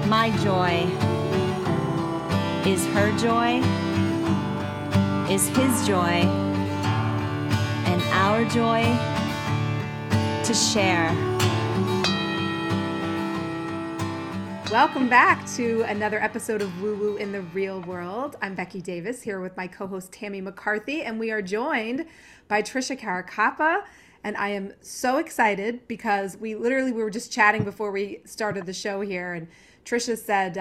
My joy is her joy, is his joy, and our joy to share. Welcome back to another episode of Woo Woo in the Real World. I'm Becky Davis here with my co-host Tammy McCarthy, and we are joined by Trisha Caracappa. And I am so excited because we were just chatting before we started the show here, and Trisha said,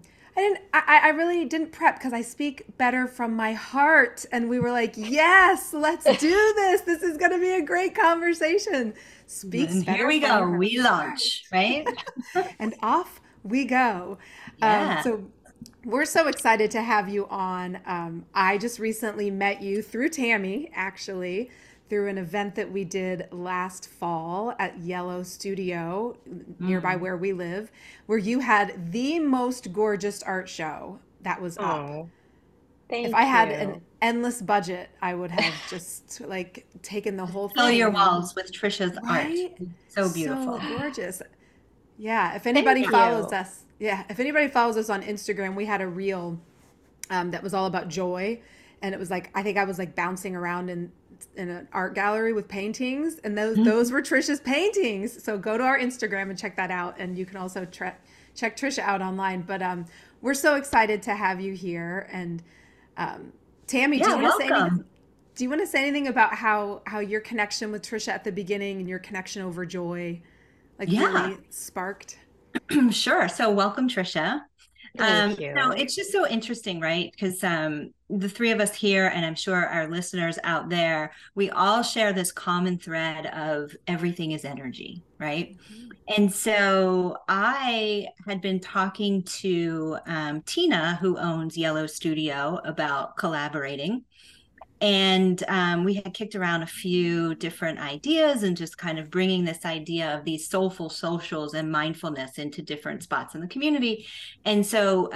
I really didn't prep because I speak better from my heart. And we were like, yes, let's do this. This is going to be a great conversation. Speaks better. Here we go. We launch, right? And off we go. Yeah. So we're so excited to have you on. I just recently met you through Tammy, actually, through an event that we did last fall at Yellow Studio, nearby where we live, where you had the most gorgeous art show that was up. Thank if I had you. an endless budget, I would have just like taken the whole thing. Fill your walls with Trisha's Right? art. So beautiful. So gorgeous. Yeah. If anybody follows us, on Instagram, we had a reel that was all about joy. And it was like, I think I was like bouncing around in an art gallery with paintings, and those were Trisha's paintings. So go to our Instagram and check that out. And you can also check Trisha out online. But we're so excited to have you here. And Tammy, do you want to say anything about how your connection with Trisha at the beginning and your connection over joy really sparked? Sure. So welcome, Trisha. Thank you. No, it's just so interesting, right? Because the three of us here, and I'm sure our listeners out there, we all share this common thread of everything is energy, right? Mm-hmm. And so I had been talking to Tina, who owns Yellow Studio, about collaborating. And we had kicked around a few different ideas and just kind of bringing this idea of these soulful socials and mindfulness into different spots in the community. And so,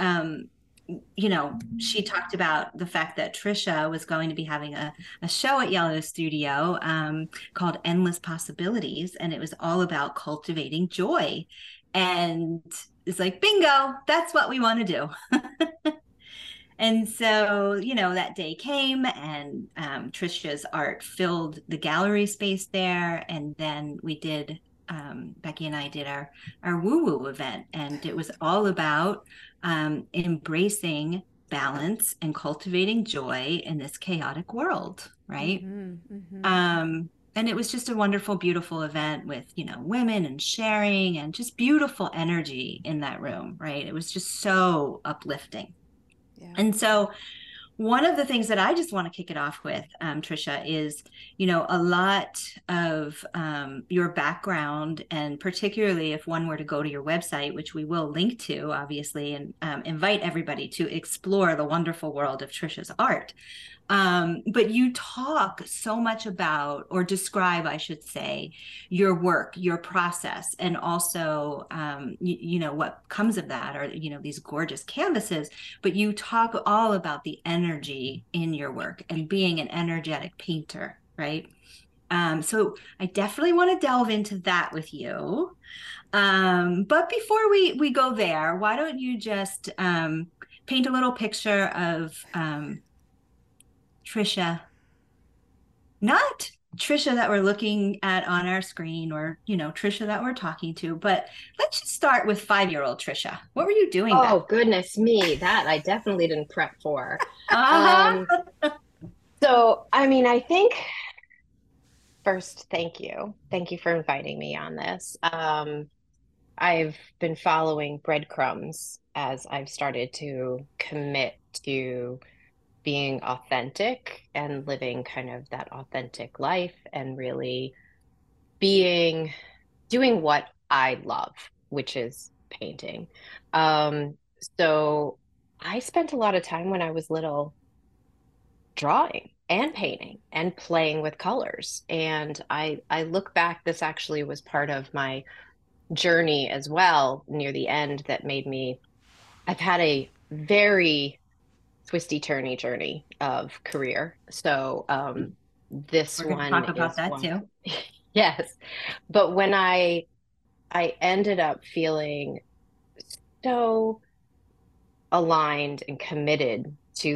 she talked about the fact that Trisha was going to be having a show at Yellow Studio called Endless Possibilities. And it was all about cultivating joy. And it's like, bingo, that's what we want to do. And so, that day came, and Trisha's art filled the gallery space there. And then we did, Becky and I did our woo-woo event. And it was all about embracing balance and cultivating joy in this chaotic world, right? Mm-hmm, mm-hmm. And it was just a wonderful, beautiful event with, women and sharing and just beautiful energy in that room, right? It was just so uplifting. Yeah. And so one of the things that I just want to kick it off with, Trisha, is, a lot of your background, and particularly if one were to go to your website, which we will link to, obviously, and invite everybody to explore the wonderful world of Trisha's art. But you talk so much about, or describe, I should say, your work, your process, and also, what comes of that, or, these gorgeous canvases. But you talk all about the energy in your work and being an energetic painter, right? So I definitely want to delve into that with you. But before we go there, why don't you just paint a little picture of Trisha, not Trisha that we're looking at on our screen, or, Trisha that we're talking to, but let's just start with 5-year-old Trisha. What were you doing? Oh, goodness me. That I definitely didn't prep for. So, I think first, thank you. Thank you for inviting me on this. I've been following breadcrumbs as I've started to commit to being authentic and living kind of that authentic life, and really doing what I love, which is painting. So I spent a lot of time when I was little drawing and painting and playing with colors. And I look back, this actually was part of my journey as well near the end that made me, I've had a very twisty turny journey of career. So this We're one talk about is that one. too. Yes. But when I ended up feeling so aligned and committed to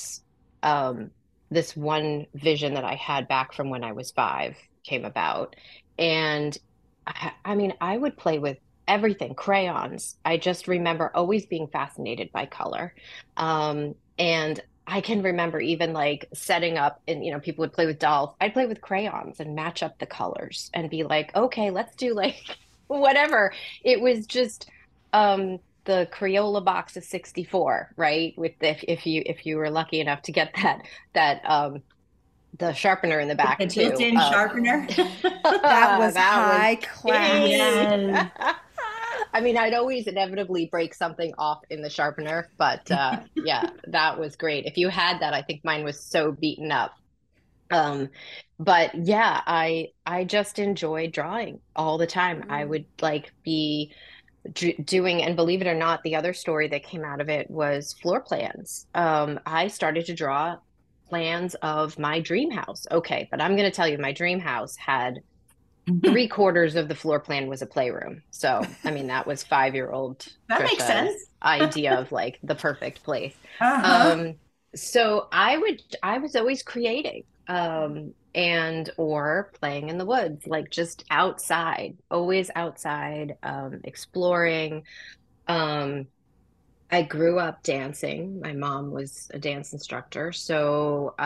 this one vision that I had back from when I was 5 came about. And I mean, I would play with everything, crayons. I just remember always being fascinated by color. And I can remember even like setting up and, people would play with dolls. I'd play with crayons and match up the colors and be like, okay, let's do like whatever. It was just, the Crayola box of 64, right? With if you were lucky enough to get that the sharpener in the back the too. built-in sharpener. That was high class. Yes. I mean, I'd always inevitably break something off in the sharpener, but yeah, that was great. If you had that, I think mine was so beaten up. But yeah, I just enjoyed drawing all the time. I would like be doing, and believe it or not, the other story that came out of it was floor plans. I started to draw plans of my dream house. Okay, but I'm going to tell you, my dream house had 3/4 of the floor plan was a playroom. So, I mean, that was 5-year-old That makes sense. idea of like the perfect place. Uh-huh. So I was always creating, and or playing in the woods, like just outside, always outside, exploring. Um, I grew up dancing. My mom was a dance instructor, so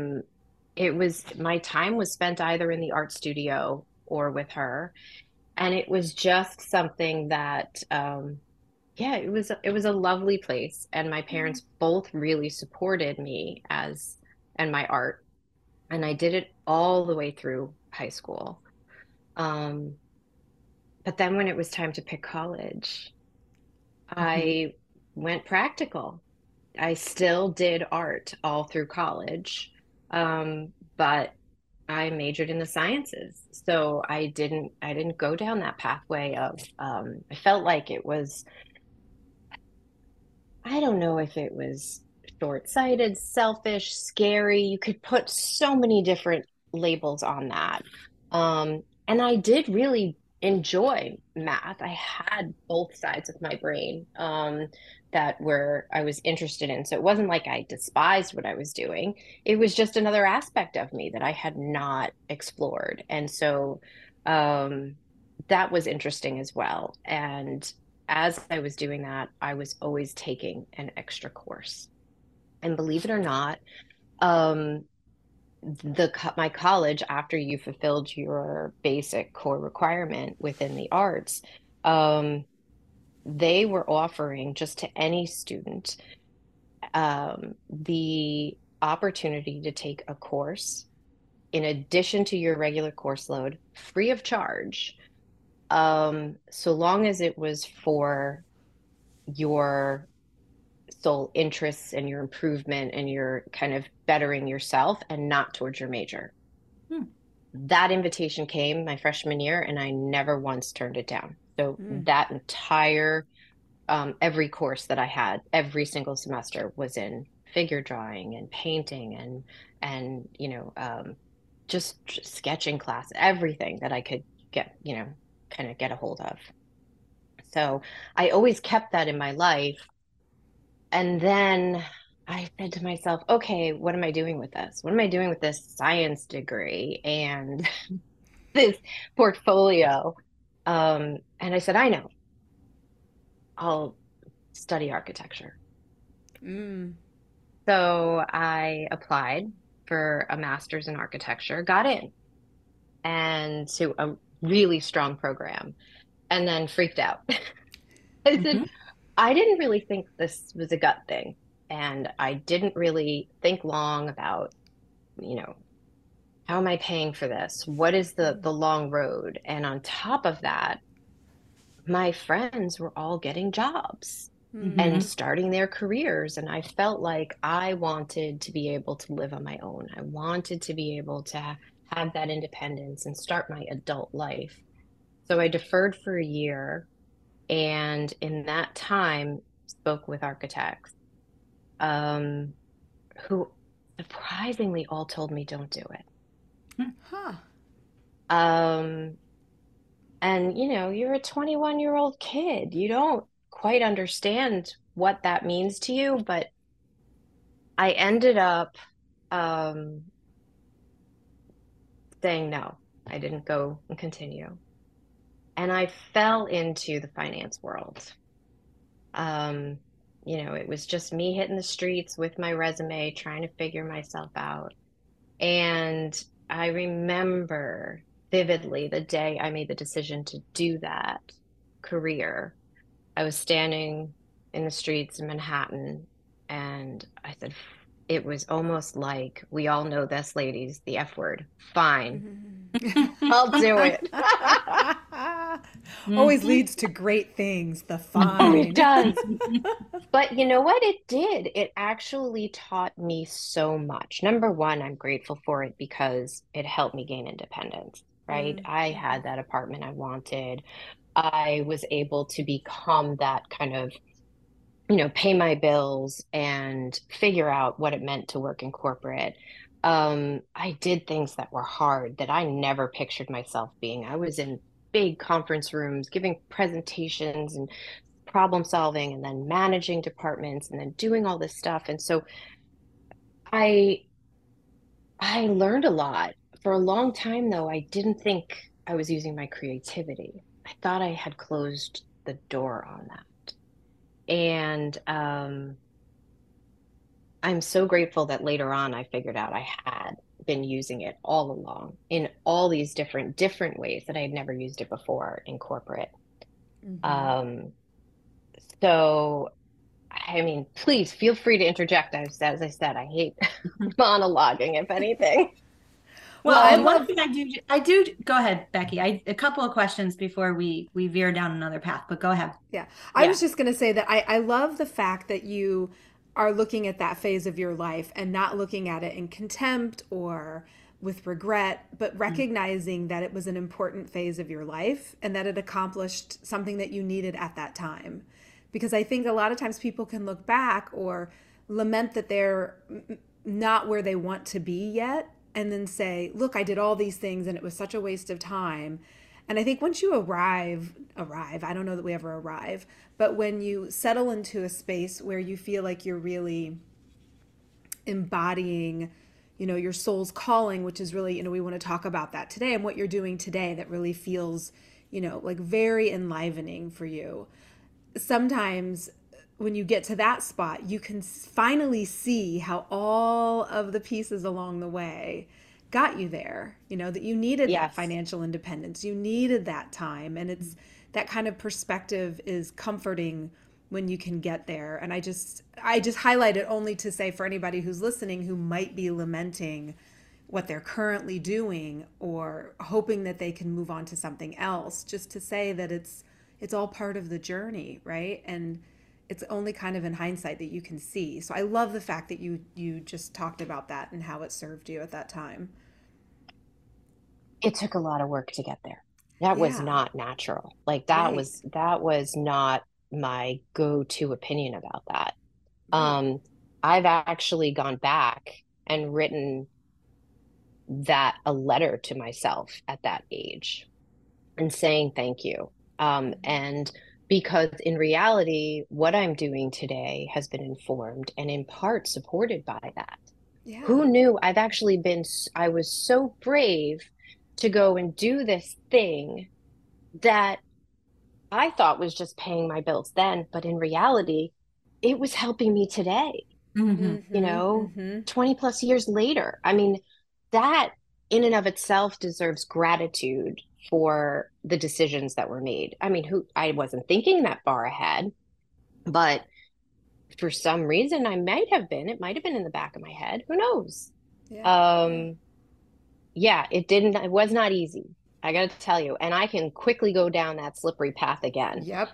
my time was spent either in the art studio or with her, and it was just something that yeah, it was a lovely place, and my parents both really supported me as and my art, and I did it all the way through high school. Um, but then when it was time to pick college, I went practical. I still did art all through college, but I majored in the sciences. So I didn't go down that pathway of I felt like it was, I don't know if it was short-sighted, selfish, scary. You could put so many different labels on that. And I did really enjoy math. I had both sides of my brain that were I was interested in. So it wasn't like I despised what I was doing. It was just another aspect of me that I had not explored. And so um, that was interesting as well. And as I was doing that, I was always taking an extra course. And believe it or not, um, my college, after you fulfilled your basic core requirement within the arts, um, they were offering just to any student the opportunity to take a course in addition to your regular course load, free of charge, so long as it was for your sole interests and your improvement and your kind of bettering yourself and not towards your major. That invitation came my freshman year, and I never once turned it down. So that entire every course that I had, every single semester was in figure drawing and painting and just sketching class, everything that I could get, kind of get a hold of. So I always kept that in my life. And then I said to myself, okay, what am I doing with this? What am I doing with this science degree and this portfolio? And I said, I know, I'll study architecture. So I applied for a master's in architecture, got in, and to a really strong program, and then freaked out. I said, I didn't really think this was a gut thing. And I didn't really think long about, how am I paying for this? What is the long road? And on top of that, my friends were all getting jobs and starting their careers. And I felt like I wanted to be able to live on my own. I wanted to be able to have that independence and start my adult life. So I deferred for a year, and in that time spoke with architects who surprisingly all told me don't do it. And you're a 21-year-old kid. You don't quite understand what that means to you, but I ended up saying no. I didn't go and continue. And I fell into the finance world. Um, it was just me hitting the streets with my resume, trying to figure myself out. And I remember vividly the day I made the decision to do that career. I was standing in the streets in Manhattan, and I said, it was almost like, we all know this, ladies, the F word. Fine. I'll do it. Always leads to great things, the fine. It does. But you know what it did? It actually taught me so much. Number one, I'm grateful for it because it helped me gain independence, right? I had that apartment I wanted. I was able to become that kind of, pay my bills and figure out what it meant to work in corporate. I did things that were hard that I never pictured myself being. I was in big conference rooms, giving presentations and problem solving, and then managing departments, and then doing all this stuff. And so I learned a lot. For a long time, though, I didn't think I was using my creativity. I thought I had closed the door on that. And I'm so grateful that later on I figured out I had been using it all along in all these different ways that I had never used it before in corporate. So, I mean, please feel free to interject. As I said, I hate monologuing, if anything. Well, one thing I do, go ahead, Becky. A couple of questions before we veer down another path, but go ahead. Yeah. I was just going to say that I love the fact that you are looking at that phase of your life and not looking at it in contempt or with regret, but recognizing that it was an important phase of your life and that it accomplished something that you needed at that time. Because I think a lot of times people can look back or lament that they're not where they want to be yet, and then say, look, I did all these things and it was such a waste of time. And I think once you arrive, I don't know that we ever arrive, but when you settle into a space where you feel like you're really embodying, your soul's calling, which is really, we want to talk about that today and what you're doing today that really feels, like very enlivening for you. Sometimes when you get to that spot, you can finally see how all of the pieces along the way got you there, that you needed that financial independence, you needed that time. And it's that kind of perspective is comforting when you can get there. And I just highlight it only to say, for anybody who's listening who might be lamenting what they're currently doing or hoping that they can move on to something else, just to say that it's all part of the journey, right? And it's only kind of in hindsight that you can see. So I love the fact that you just talked about that and how it served you at that time. It took a lot of work to get there. That was not natural. Like that was not my go-to opinion about that. Right. I've actually gone back and written a letter to myself at that age and saying thank you. And because in reality, what I'm doing today has been informed and in part supported by that. Yeah. Who knew? I was so brave to go and do this thing that I thought was just paying my bills then, but in reality, it was helping me today. 20 plus years later. I mean, that in and of itself deserves gratitude for the decisions that were made. I mean, I wasn't thinking that far ahead, but for some reason I might have been. It might have been in the back of my head. Who knows? Yeah. It was not easy. I got to tell you, and I can quickly go down that slippery path again. Yep.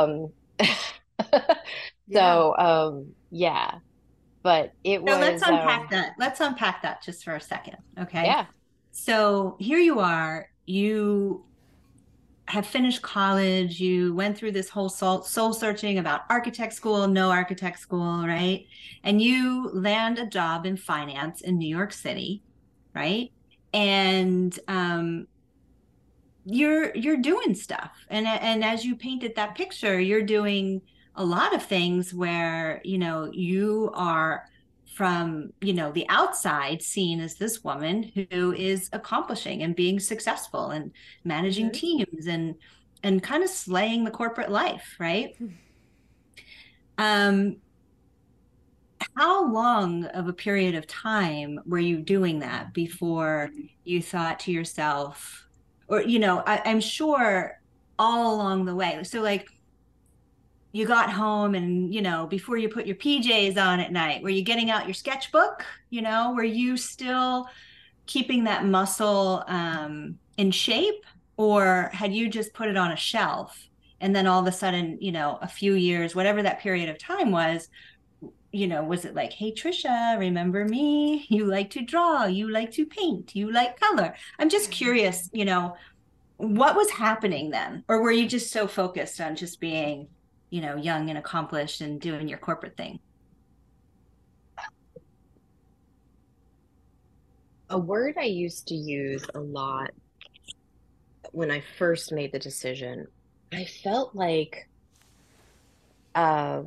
But it was. So let's unpack that. Let's unpack that just for a second. Okay. Yeah. So here you are, you have finished college, you went through this whole soul searching about architect school, no architect school, right? And you land a job in finance in New York City, right? And you're doing stuff. And as you painted that picture, you're doing a lot of things where, you are from, the outside seen as this woman who is accomplishing and being successful and managing teams and kind of slaying the corporate life, right? How long of a period of time were you doing that before you thought to yourself, or, I'm sure all along the way. So like you got home and, before you put your PJs on at night, were you getting out your sketchbook? Were you still keeping that muscle in shape, or had you just put it on a shelf? And then all of a sudden, a few years, whatever that period of time was, was it like, hey, Trisha, remember me? You like to draw, you like to paint, you like color. I'm just curious, what was happening then? Or were you just so focused on just being, young and accomplished and doing your corporate thing? A word I used to use a lot when I first made the decision, I felt like I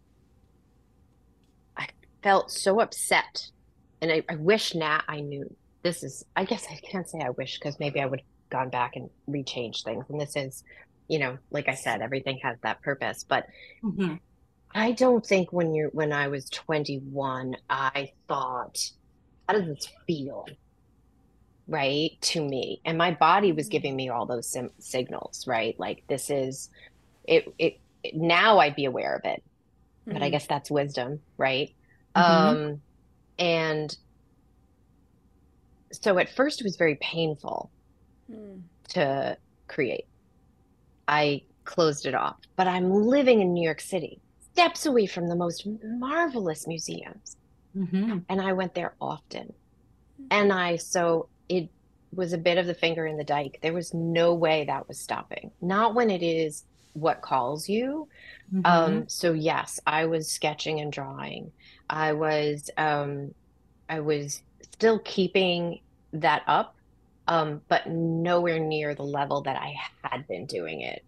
felt so upset. And I wish now I knew this is, I guess I can't say I wish, because maybe I would have gone back and rechanged things. And this is, like I said, everything has that purpose. But I don't think when I was 21, I thought, how does this feel? Right, to me, and my body was giving me all those signals, right? Like, this is it now I'd be aware of it, but I guess that's wisdom, right? And so at first it was very painful to create. I closed it off, but I'm living in New York City, steps away from the most marvelous museums, and I went there often. And so it was a bit of the finger in the dike. There was no way that was stopping. Not when it is what calls you. So yes, I was sketching and drawing. I was still keeping that up, but nowhere near the level that I had been doing it.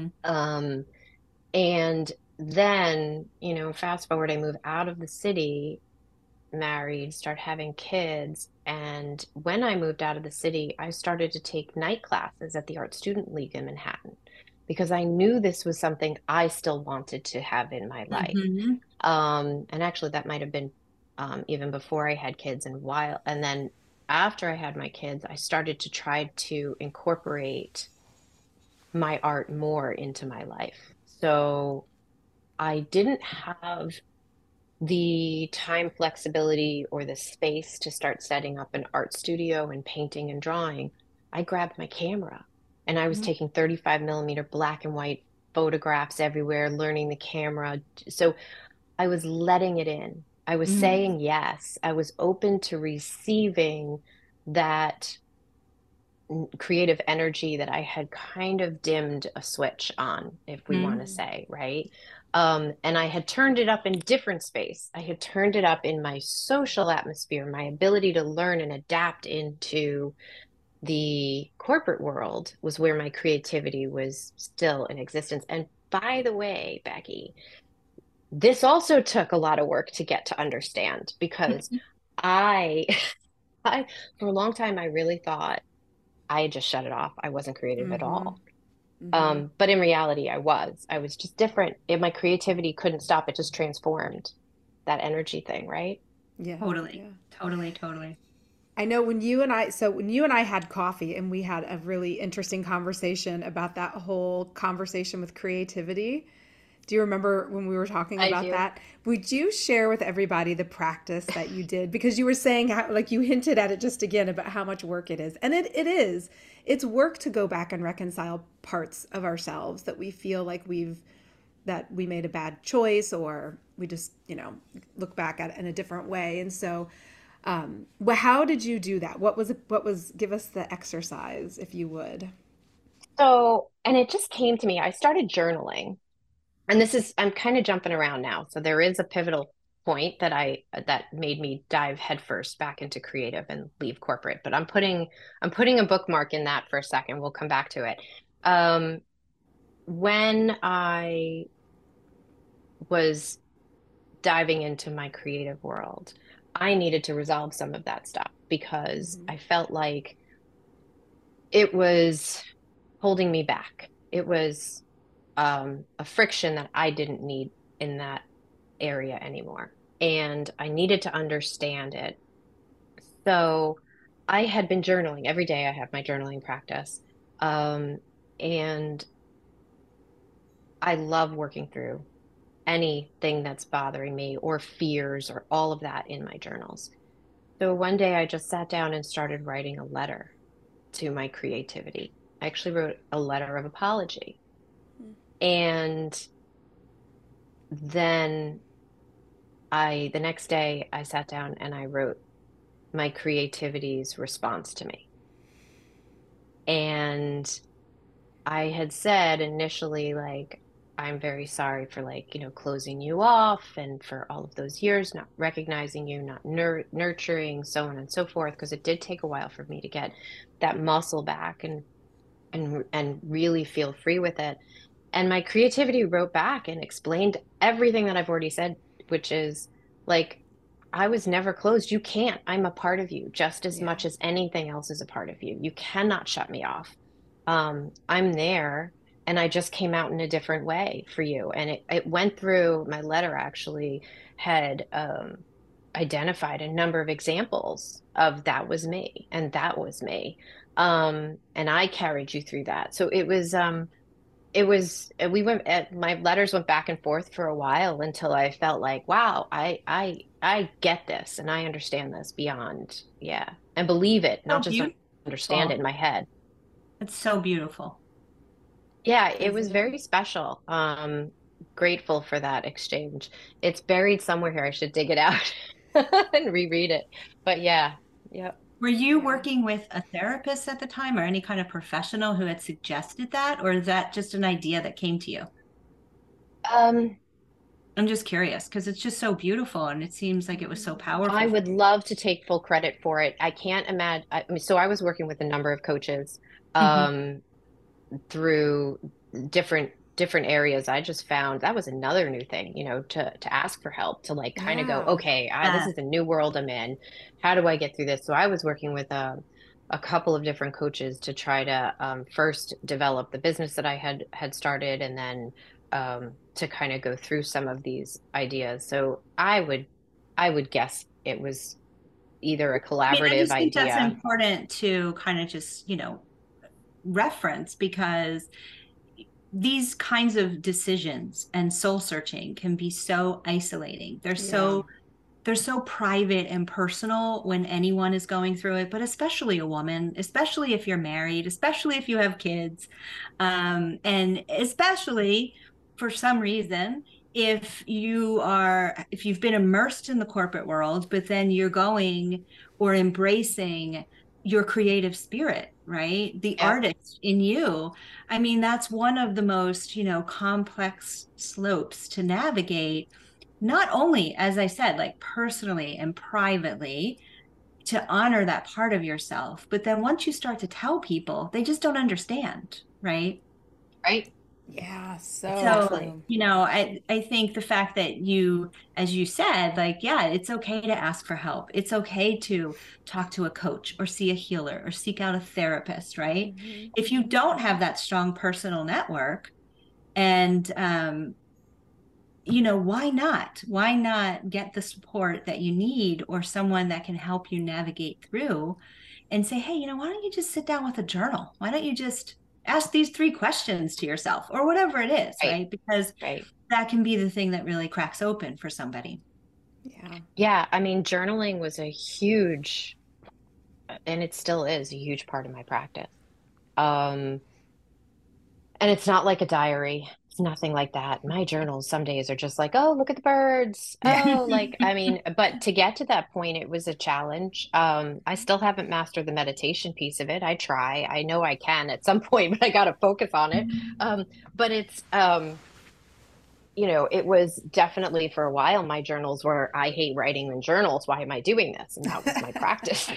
And then, fast forward, I moved out of the city, married, start having kids. And when I moved out of the city, I started to take night classes at the Art Student League in Manhattan, because I knew this was something I still wanted to have in my life. And actually that might have been even before I had kids, and then after I had my kids, I started to try to incorporate my art more into my life. So I didn't have the time flexibility or the space to start setting up an art studio and painting and drawing. I grabbed my camera and I was taking 35 millimeter black and white photographs everywhere, learning the camera. So I was letting it in. I was saying yes. I was open to receiving that creative energy that I had kind of dimmed a switch on, if we want to say, right? And I had turned it up in different space. I had turned it up in my social atmosphere, my ability to learn and adapt into the corporate world was where my creativity was still in existence. And by the way, Becky, this also took a lot of work to get to understand, because I for a long time, I really thought I had just shut it off. I wasn't creative at all. But in reality, I was just different. My creativity couldn't stop. It just transformed, that energy thing, right? Yeah. Totally. I know when you and I had coffee and we had a really interesting conversation about that whole conversation with creativity. Do you remember when we were talking about that? Would you share with everybody the practice that you did? Because you were saying how, like, you hinted at it just again about how much work it is. And it is. It's work to go back and reconcile parts of ourselves that we feel like that we made a bad choice, or we just, look back at it in a different way. And so how did you do that? Give us the exercise, if you would. So, and it just came to me. I started journaling. And I'm kind of jumping around now. So there is a pivotal point that made me dive headfirst back into creative and leave corporate. But I'm putting a bookmark in that for a second. We'll come back to it. When I was diving into my creative world, I needed to resolve some of that stuff because I felt like it was holding me back. It was a friction that I didn't need in that area anymore. And I needed to understand it. So I had been journaling every day. I have my journaling practice. And I love working through anything that's bothering me or fears or all of that in my journals. So one day I just sat down and started writing a letter to my creativity. I actually wrote a letter of apology. And then the next day I sat down and I wrote my creativity's response to me. And I had said initially, like, I'm very sorry for, like, closing you off and for all of those years, not recognizing you, not nurturing, so on and so forth, because it did take a while for me to get that muscle back and really feel free with it. And my creativity wrote back and explained everything that I've already said, which is like, I was never closed. You can't. I'm a part of you just as much as anything else is a part of you. You cannot shut me off. I'm there, and I just came out in a different way for you. And it went through, my letter actually had identified a number of examples of that was me and that was me. And I carried you through that. So my letters went back and forth for a while until I felt like, wow, I get this and I understand this beyond. Yeah. And believe it, not just understand it in my head. It's so beautiful. Yeah, it was very special. Grateful for that exchange. It's buried somewhere here. I should dig it out and reread it. But yeah. Were you working with a therapist at the time or any kind of professional who had suggested that, or is that just an idea that came to you? I'm just curious because it's just so beautiful and it seems like it was so powerful. I would love to take full credit for it. I can't imagine. So I was working with a number of coaches through different areas. I just found that was another new thing, to ask for help, to like kind of go, okay, this is a new world I'm in. How do I get through this? So I was working with a couple of different coaches to try to first develop the business that I had started, and then to kind of go through some of these ideas. So I would guess it was either a collaborative I just think idea. That's important to kind of just, reference, because these kinds of decisions and soul searching can be so isolating. They're so private and personal when anyone is going through it, but especially a woman, especially if you're married, especially if you have kids, and especially for some reason, if you've been immersed in the corporate world, but then you're going or embracing your creative spirit, right? The artist in you. I mean, that's one of the most, complex slopes to navigate, not only, as I said, like personally and privately, to honor that part of yourself, but then once you start to tell people, they just don't understand, right? Right. Yeah, so I think the fact that you, as you said, like, it's okay to ask for help. It's okay to talk to a coach or see a healer or seek out a therapist, right? If you don't have that strong personal network, and why not? Why not get the support that you need, or someone that can help you navigate through and say, hey, why don't you just sit down with a journal? Why don't you just ask these 3 questions to yourself, or whatever it is, right? Because that can be the thing that really cracks open for somebody. Yeah. I mean, journaling was a huge, and it still is a huge part of my practice. And it's not like a diary. It's nothing like that. My journals some days are just like, oh, look at the birds. Oh, like, I mean, but to get to that point, it was a challenge. I still haven't mastered the meditation piece of it. I try. I know I can at some point, but I got to focus on it. But it was definitely for a while, my journals were, I hate writing in journals. Why am I doing this? And that was my practice.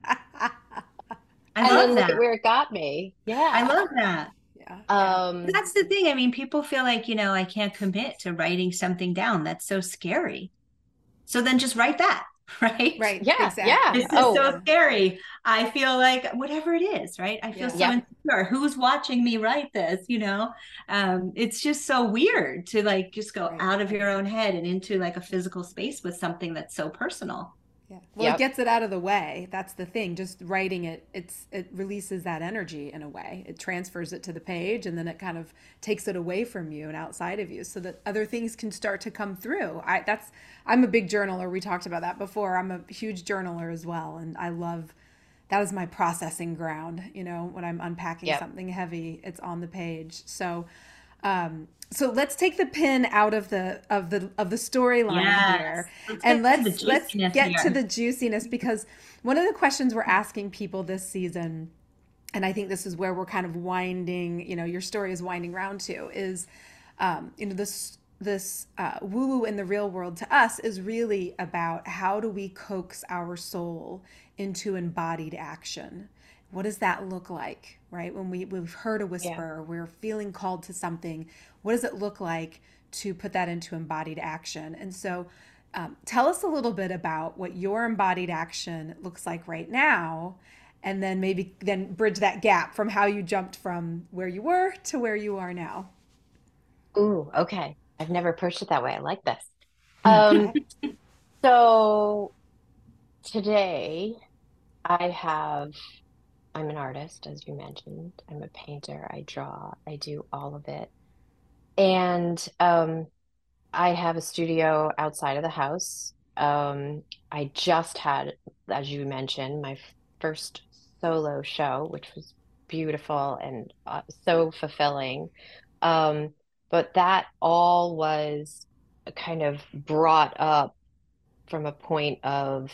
I And love then look that. at where it got me. I Yeah. love that. That's the thing. I mean, people feel like, I can't commit to writing something down. That's so scary. So then just write that, right? Right. Yeah. Exactly. Yeah. This is so scary. I feel like whatever it is, right? I feel so insecure. Who's watching me write this? It's just so weird to like just go out of your own head and into like a physical space with something that's so personal. Yeah. Well, it gets it out of the way. That's the thing. Just writing it, it releases that energy in a way. It transfers it to the page, and then it kind of takes it away from you and outside of you, so that other things can start to come through. I'm a big journaler. We talked about that before. I'm a huge journaler as well, and I love that is my processing ground. When I'm unpacking something heavy, it's on the page. So let's take the pin out of the storyline here, and let's get to the juiciness, because one of the questions we're asking people this season, and I think this is where we're kind of winding, your story is winding round to, is this woo woo in the real world to us is really about how do we coax our soul into embodied action. What does that look like, right? When we've heard a whisper, we're feeling called to something. What does it look like to put that into embodied action? And so tell us a little bit about what your embodied action looks like right now, and then maybe bridge that gap from how you jumped from where you were to where you are now. Ooh, okay. I've never approached it that way. I like this. So today I'm an artist, as you mentioned. I'm a painter. I draw. I do all of it. And I have a studio outside of the house. I just had, as you mentioned, my first solo show, which was beautiful and so fulfilling. But that all was kind of brought up from a point of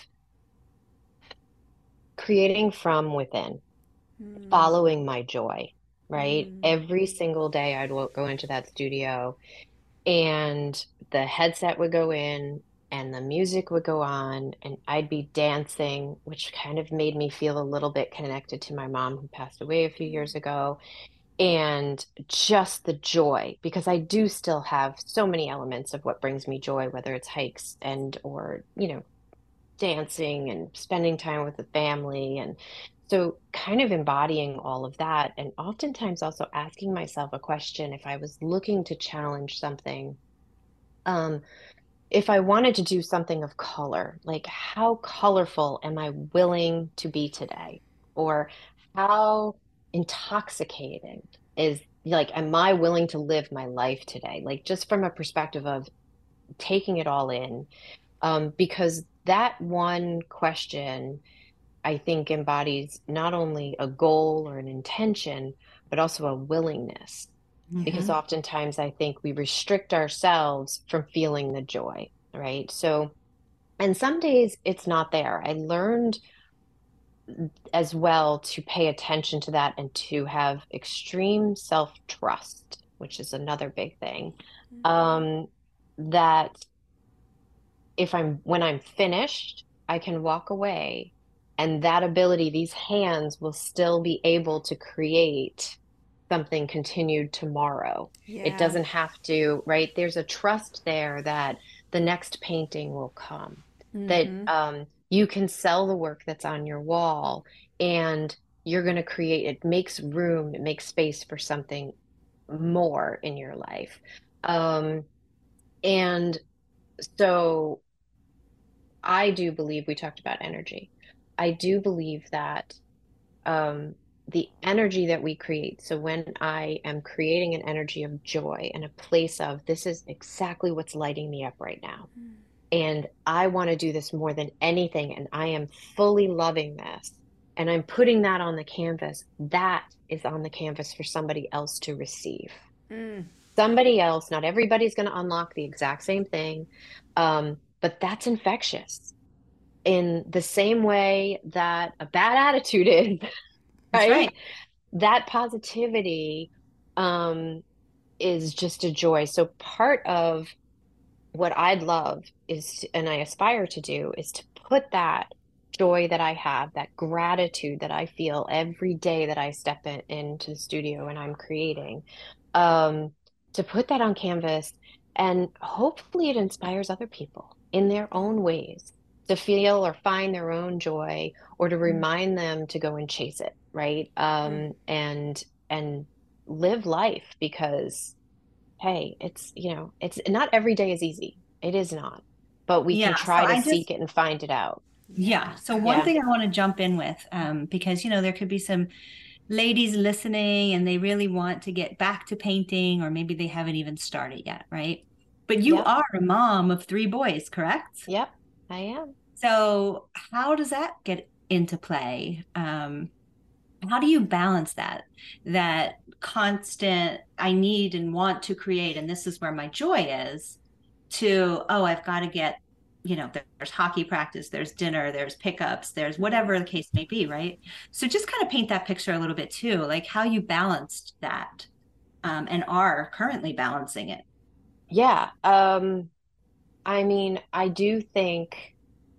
creating from within, following my joy, right? Every single day I'd go into that studio, and the headset would go in and the music would go on, and I'd be dancing, which kind of made me feel a little bit connected to my mom, who passed away a few years ago. And just the joy, because I do still have so many elements of what brings me joy, whether it's hikes or dancing and spending time with the family. And so kind of embodying all of that, and oftentimes also asking myself a question: if I was looking to challenge something, if I wanted to do something of color, like how colorful am I willing to be today? Or how intoxicating is, like, am I willing to live my life today? Like, just from a perspective of taking it all in. Because that one question, I think, embodies not only a goal or an intention, but also a willingness. Because oftentimes I think we restrict ourselves from feeling the joy, right? So, and some days it's not there. I learned as well to pay attention to that and to have extreme self-trust, which is another big thing. That when I'm finished, I can walk away, and that ability, these hands will still be able to create something continued tomorrow. It doesn't have to, right? There's a trust there that the next painting will come, that you can sell the work that's on your wall, and you're going to create, it makes room, it makes space for something more in your life. And so I do believe, we talked about energy. I do believe that the energy that we create. So when I am creating an energy of joy and a place of, this is exactly what's lighting me up right now, and I want to do this more than anything, and I am fully loving this, and I'm putting that on the canvas, that is on the canvas for somebody else to receive. Somebody else, not everybody's going to unlock the exact same thing, but that's infectious in the same way that a bad attitude is. Right? That positivity is just a joy. So part of what I'd love is, and I aspire to do, is to put that joy that I have, that gratitude that I feel every day that I step into the studio and I'm creating, um, to put that on canvas. And hopefully it inspires other people in their Yeah. own ways to feel or find their own joy, or to Mm. remind them to go and chase it, right? Mm. And live life, because hey, it's not every day is easy. It is not. But we can Yeah. So try to I just, seek it and find it out. yeah. Yeah. So one Yeah. thing I want to jump in with, because, there could be some ladies listening and they really want to get back to painting, or maybe they haven't even started yet, right? But you Yep. are a mom of three boys, correct? Yep. I am. So how does that get into play? How do you balance that constant I need and want to create, and this is where my joy is, to, oh, I've got to get, there's hockey practice, there's dinner, there's pickups, there's Mm. whatever the case may be, right? So just kind of paint that picture a little bit too, like how you balanced that, and are currently balancing it. Yeah. I mean, I do think,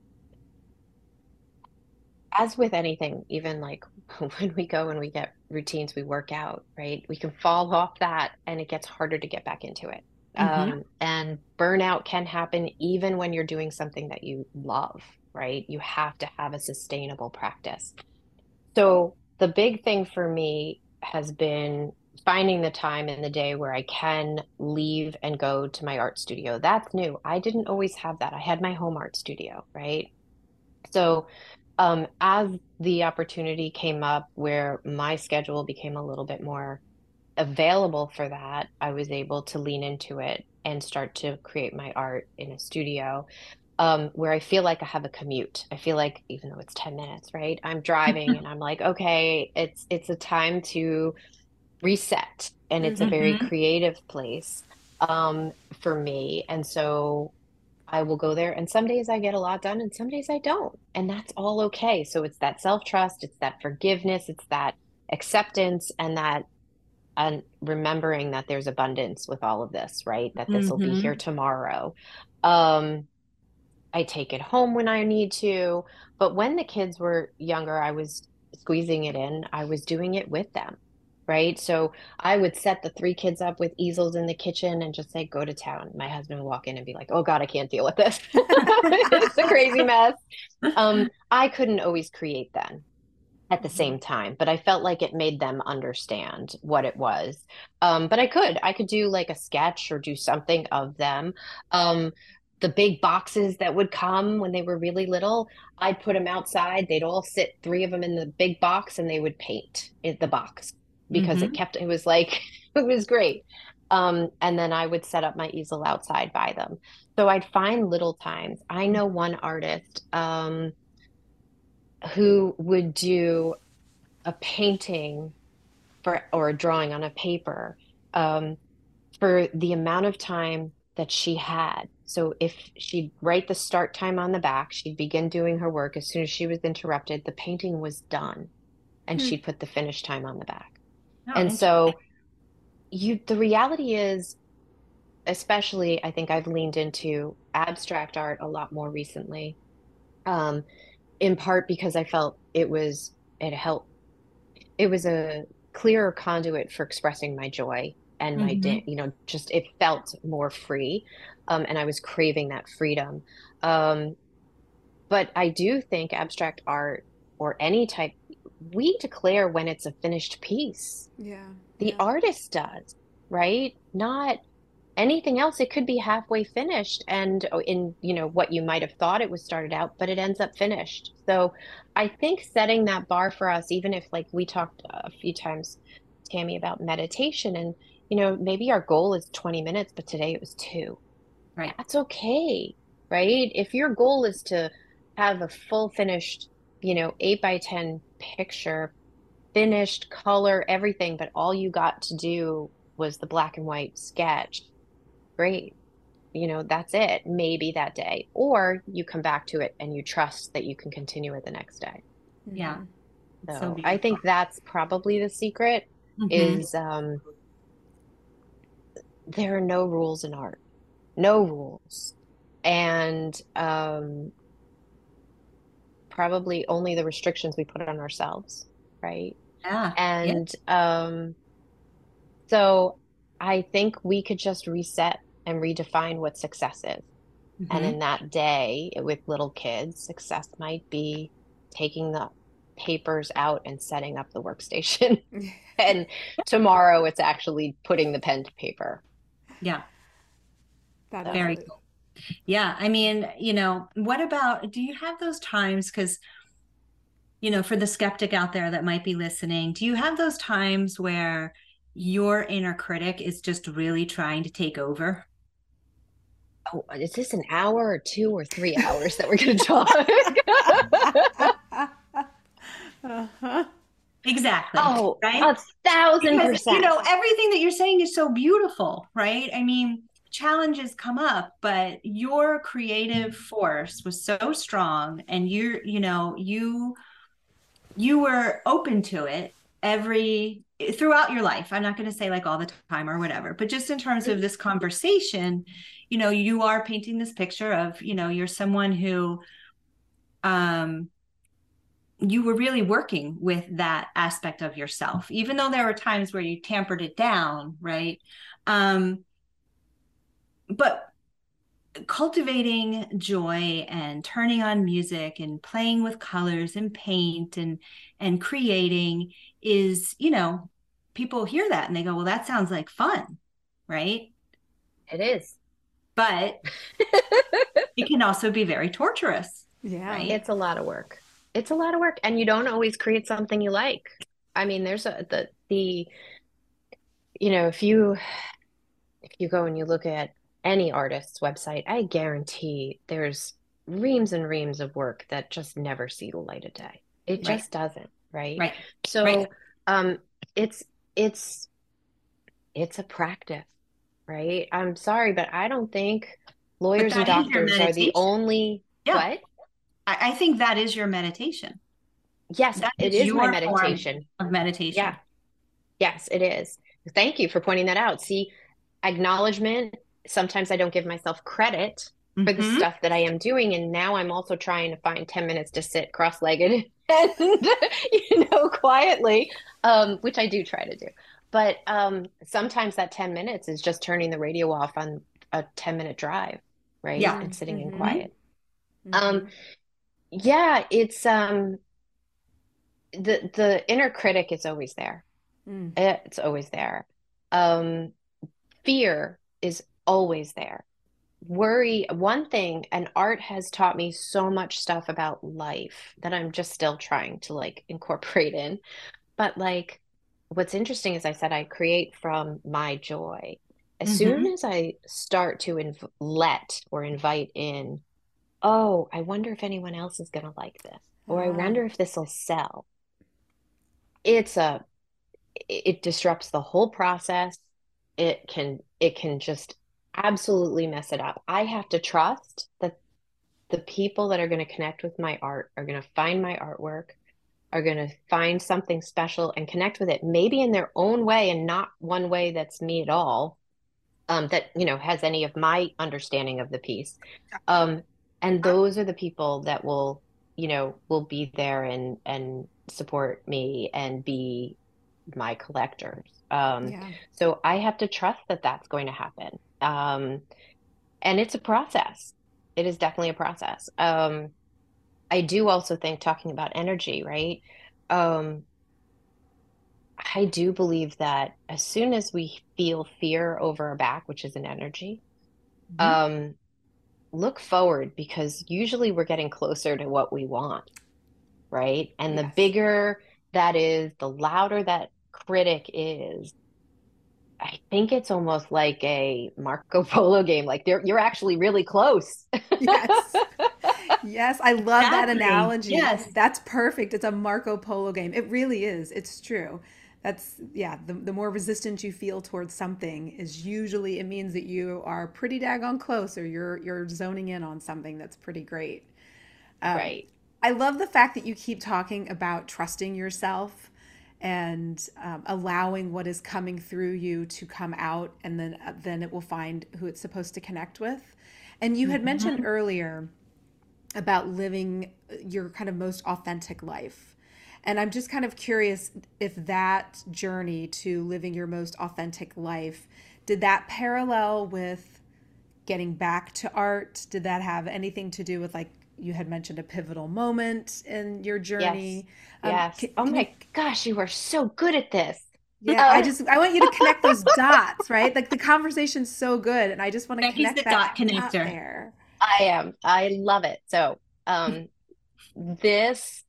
as with anything, even like when we go and we get routines, we work out, right? We can fall off that and it gets harder to get back into it. Mm-hmm. And burnout can happen even when you're doing something that you love, right? You have to have a sustainable practice. So the big thing for me has been finding the time in the day where I can leave and go to my art studio. That's new. I didn't always have that. I had my home art studio, right? So as the opportunity came up where my schedule became a little bit more available for that, I was able to lean into it and start to create my art in a studio, where I feel like I have a commute. I feel like even though it's 10 minutes, right? I'm driving and I'm like, okay, it's a time to reset, and it's a very Mm-hmm. creative place for me. And so I will go there, and some days I get a lot done and some days I don't. And that's all okay. So it's that self-trust, it's that forgiveness, it's that acceptance, and remembering that there's abundance with all of this, right? That this will be here Mm-hmm. tomorrow. Um, I take it home when I need to, but when the kids were younger, I was squeezing it in. I was doing it with them, right? So I would set the three kids up with easels in the kitchen and just say, go to town. My husband would walk in and be like, oh God, I can't deal with this. It's a crazy mess. I couldn't always create then at the Mm-hmm. same time, but I felt like it made them understand what it was. But I could do like a sketch or do something of them. Um, the big boxes that would come when they were really little, I'd put them outside. They'd all sit, three of them in the big box, and they would paint the box, because Mm-hmm. it was like, it was great. And then I would set up my easel outside by them. So I'd find little times. I know one artist, who would do a painting or a drawing on a paper, um, for the amount of time that she had. So if she'd write the start time on the back, she'd begin doing her work. As soon as she was interrupted, the painting was done, and Hmm. she'd put the finish time on the back. Oh, And interesting. so the reality is, especially I think I've leaned into abstract art a lot more recently, um, in part because I felt it helped it was a clearer conduit for expressing my joy and Mm-hmm. just it felt more free. And I was craving that freedom. Um, but I do think abstract art, or any type, we declare when it's a finished piece. Yeah. The Yeah. artist does, right? Not anything else. It could be halfway finished, and in what you might have thought it was started out, but it ends up finished. So I think setting that bar for us, even if, like, we talked a few times, Tammy, about meditation, and maybe our goal is 20 minutes, but today it was 2. Right. That's okay, right? If your goal is to have a full finished 8 by 10 picture, finished color, everything, but all you got to do was the black and white sketch, great. That's it, maybe that day. Or you come back to it and you trust that you can continue it the next day. Yeah. Mm-hmm. It's so So I beautiful. think that's probably the secret, Mm-hmm. is there are no rules in art, no rules. And probably only the restrictions we put on ourselves, right? Yeah. Yeah. And so I think we could just reset and redefine what success is. And Mm-hmm. in that day with little kids, success might be taking the papers out and setting up the workstation. And tomorrow it's actually putting the pen to paper. Yeah. That is So, Very it. cool. Yeah. I mean, what about, do you have those times? Because, for the skeptic out there that might be listening, do you have those times where your inner critic is just really trying to take over? oh, is this an hour or 2 or 3 hours that we're going to talk? Uh-huh. Exactly. Oh, Right. 1,000%. Because, everything that you're saying is so beautiful, right? I mean, challenges come up, but your creative force was so strong, and you were open to it throughout your life. I'm not going to say like all the time or whatever, but just in terms of this conversation, you are painting this picture of, you're someone who, you were really working with that aspect of yourself, even though there were times where you tampered it down, right? But cultivating joy and turning on music and playing with colors and paint and creating is, people hear that and they go, well, that sounds like fun, right? It is. But it can also be very torturous, Yeah. right? It's a lot of work. It's a lot of work, and you don't always create something you like. I mean, there's if you go and you look at any artist's website, I guarantee there's reams and reams of work that just never see the light of day. It Right. just doesn't, right? Right. So, Right. it's it's a practice, right? I'm sorry, but I don't think But lawyers and that is your doctors are the meditation. only Yeah. what? I think that is your meditation. Yes, That it is is my your form meditation. of Yeah. meditation. Yes, it is. Thank you for pointing that out. See, acknowledgement, sometimes I don't give myself credit for the Mm-hmm. stuff that I am doing. And now I'm also trying to find 10 minutes to sit cross-legged and, quietly, which I do try to do. But sometimes that 10 minutes is just turning the radio off on a 10-minute drive, right? Yeah. And sitting in Mm-hmm. quiet. Mm-hmm. Yeah, it's the inner critic is always there. Mm. It's always there. Um, Fear is always there. Worry, one thing, and art has taught me so much stuff about life that I'm just still trying to like incorporate in. But like, what's interesting is I said I create from my joy. As soon Mm-hmm. as I start to let or invite in, oh, I wonder if anyone else is going to like this, or I Ah. wonder if this will sell. It's a it disrupts the whole process. It can just absolutely mess it up. I have to trust that the people that are going to connect with my art are going to find my artwork, are going to find something special and connect with it, maybe in their own way and not one way that's me at all, that has any of my understanding of the piece. Um, and those are the people that will be there and support me and be my collectors. Yeah. So I have to trust that that's going to happen. And it's a process. It is definitely a process. I do also think talking about energy, right? Um, I do believe that as soon as we feel fear over our back, which is an energy, Mm-hmm. um, look forward because usually we're getting closer to what we want, right? And the Yes. bigger that is, the louder that critic is, I think it's almost like a Marco Polo game. Like you're actually really close. Yes. Yes, I love that Exactly. analogy. Yes. That's perfect. It's a Marco Polo game. It really is. It's true. That's, yeah, the more resistant you feel towards something is usually it means that you are pretty daggone close or you're zoning in on something that's pretty great. Um, Right. I love the fact that you keep talking about trusting yourself and allowing what is coming through you to come out, and then it will find who it's supposed to connect with. And you had mentioned earlier about living your kind of most authentic life. And I'm just kind of curious if that journey to living your most authentic life, did that parallel with getting back to art? Did that have anything to do with, like you had mentioned, a pivotal moment in your Yes. journey? Yes. Oh Can you, my gosh, you are so good at this. yeah, Uh, I want you to connect those dots, right? Like the conversation's so good, and I just want to Becky's the connect that dot dot connector. there. I am. I love it. So, this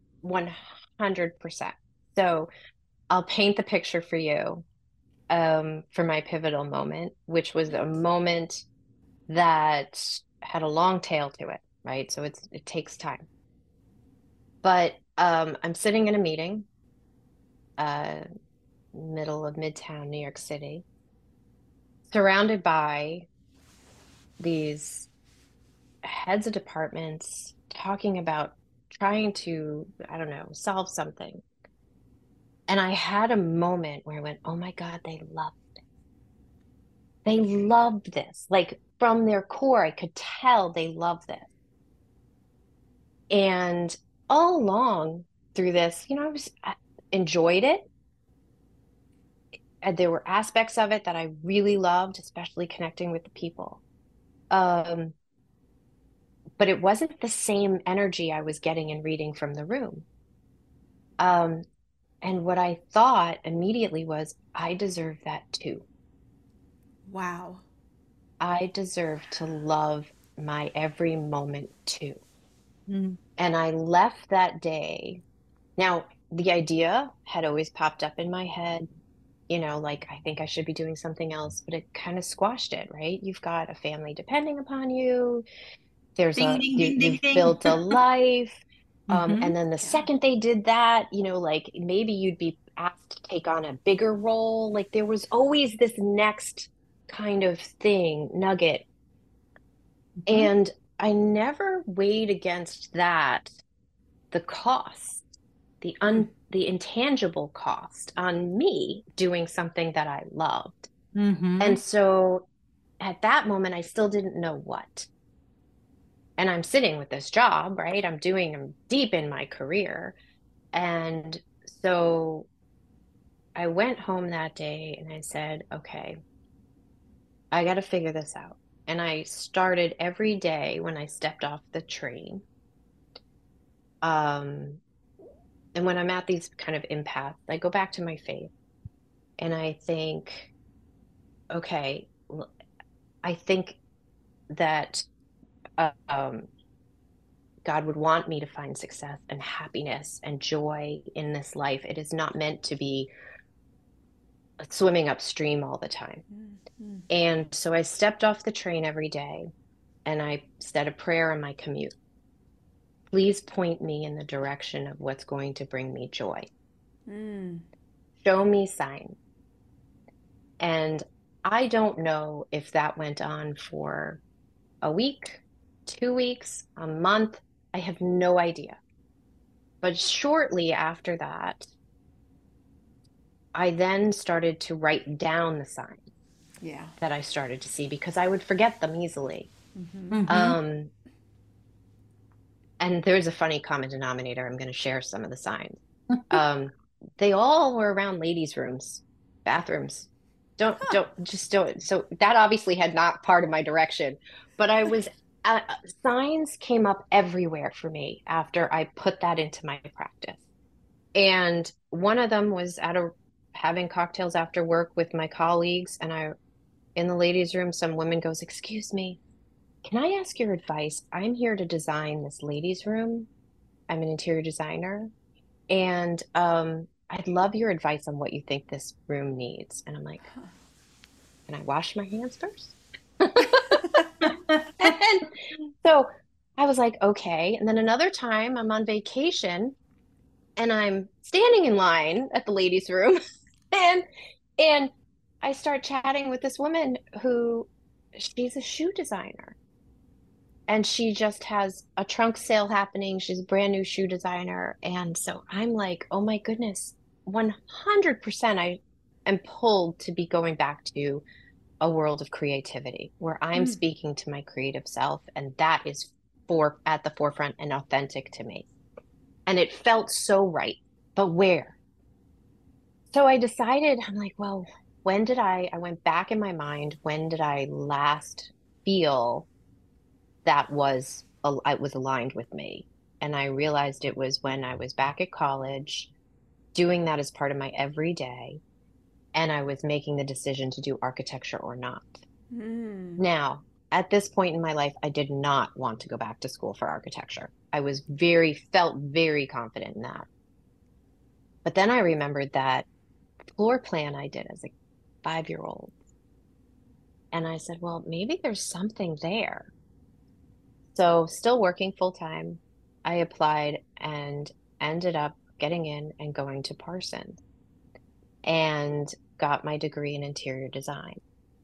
100%. So, I'll paint the picture for you, for my pivotal moment, which was a moment that had a long tail to it, right? So it takes time. But I'm sitting in a meeting, uh, middle of Midtown, New York City, surrounded by these heads of departments talking about trying to, I don't know, solve something. And I had a moment where I went, oh my God, they loved this. Like from their core, I could tell they loved this. And all along through this, I enjoyed it. And there were aspects of it that I really loved, especially connecting with the people. Um, but it wasn't the same energy I was getting in reading from the room. Um, and what I thought immediately was, I deserve that too. Wow. I deserve to love my every moment too. Mm. And I left that day. Now, the idea had always popped up in my head, like I think I should be doing something else, but it kind of squashed it, right? You've got a family depending upon you. Ding, ding, ding, ding, You've ding. built a life. And then the Yeah. second they did that, like maybe you'd be asked to take on a bigger role. Like there was always this next kind of thing, nugget. And I never weighed against that the cost, the intangible cost on me doing something that I loved. Mm-hmm. And so at that moment, I still didn't know what. And I'm sitting with this job, right? I'm deep in my career. And so I went home that day and I said, okay, I got to figure this out. And I started every day when I stepped off the train. Um, and when I'm at these kind of impasse, I go back to my faith and I think, okay, I think that God would want me to find success and happiness and joy in this life. It is not meant to be swimming upstream all the time. Mm-hmm. And so I stepped off the train every day and I said a prayer on my commute. Please point me in the direction of what's going to bring me joy. Mm. Show me signs. And I don't know if that went on for a week, 2 weeks, a month. I have no idea. But shortly after that, I then started to write down the signs Yeah. that I started to see because I would forget them easily. Mm-hmm. Mm-hmm. And there's a funny common denominator. I'm going to share some of the signs. They all were around ladies' rooms, bathrooms. Don't. So that obviously had not part of my direction, but signs came up everywhere for me after I put that into my practice. And one of them was having cocktails after work with my colleagues, and in the ladies' room, some woman goes, "Excuse me, can I ask your advice? I'm here to design this ladies' room. I'm an interior designer, and I'd love your advice on what you think this room needs." And I'm like, "Can I wash my hands first?" And so I was like, "Okay." And then another time, I'm on vacation and I'm standing in line at the ladies' room, and and I start chatting with this woman who she's a shoe designer. And she just has a trunk sale happening. She's a brand new shoe designer. And so I'm like, oh my goodness, 100% I am pulled to be going back to a world of creativity where I'm speaking to my creative self, and that is at the forefront and authentic to me. And it felt so right. But where? So I decided, I'm like, well, I went back in my mind, when did I last feel that it was aligned with me? And I realized it was when I was back at college, doing that as part of my everyday, and I was making the decision to do architecture or not. Now, at this point in my life, I did not want to go back to school for architecture. I felt very confident in that. But then I remembered that floor plan I did as a 5-year-old. And I said, well, maybe there's something there. So still working full time, I applied and ended up getting in and going to Parsons and got my degree in interior design.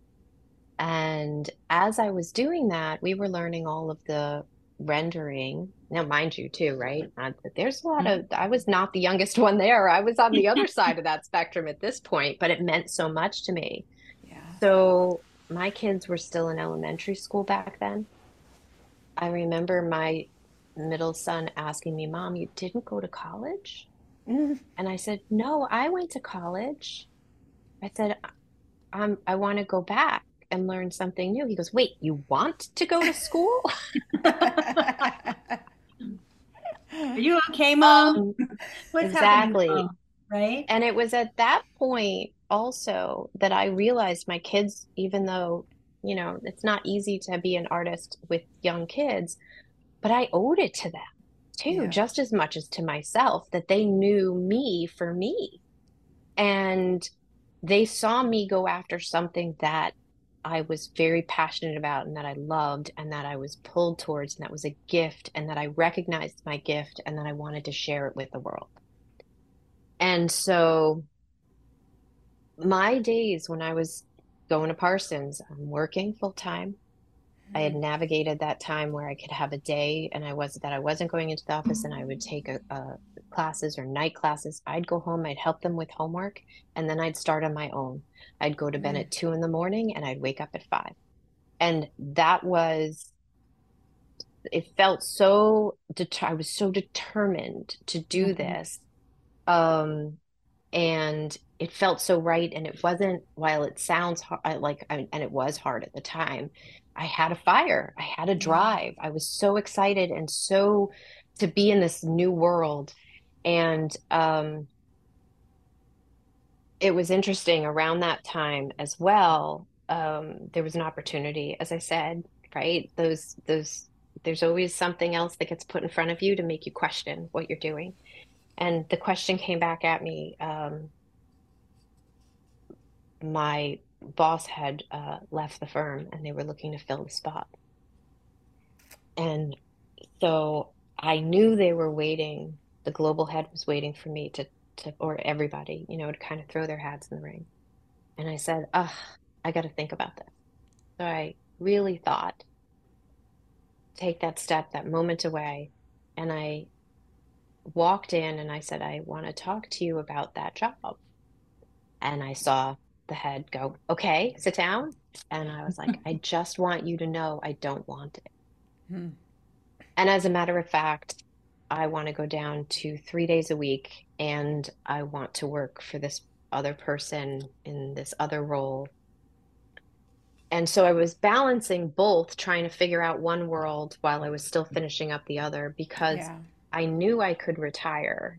And as I was doing that, we were learning all of the rendering. Now, mind you, too, right? There's a lot of, I was not the youngest one there. I was on the other side of that spectrum at this point, but it meant so much to me. Yeah. So my kids were still in elementary school back then. I remember my middle son asking me, Mom, you didn't go to college? And I said, no, I went to college. I said, I want to go back and learn something new. He goes, wait, you want to go to school? Are you okay, Mom? What's exactly happening, Mom? Right. And it was at that point also that I realized my kids, even though, it's not easy to be an artist with young kids, but I owed it to them too, just as much as to myself, that they knew me for me. And they saw me go after something that I was very passionate about and that I loved and that I was pulled towards, and that was a gift, and that I recognized my gift and that I wanted to share it with the world. And so my days when I was going to Parsons, I'm working full time. I had navigated that time where I could have a day and I wasn't going into the office, and I would take classes or night classes. I'd go home, I'd help them with homework, and then I'd start on my own. I'd go to bed at 2 a.m. and I'd wake up at 5. And it felt so, I was so determined to do this. And it felt so right. And it wasn't, while it sounds hard, and it was hard at the time, I had a fire, I had a drive. I was so excited and so to be in this new world. And it was interesting around that time as well. There was an opportunity, as I said, right? There's always something else that gets put in front of you to make you question what you're doing. And the question came back at me. My boss had left the firm and they were looking to fill the spot. And so I knew they were waiting. The global head was waiting for me or everybody, to kind of throw their hats in the ring. And I said, I got to think about this. So I really thought, take that step, that moment away. And I walked in and I said, I want to talk to you about that job. And I saw the head go, okay, sit down. And I was like, I just want you to know I don't want it. And as a matter of fact, I want to go down to 3 days a week, and I want to work for this other person in this other role. And so I was balancing both, trying to figure out one world while I was still finishing up the other, because I knew I could retire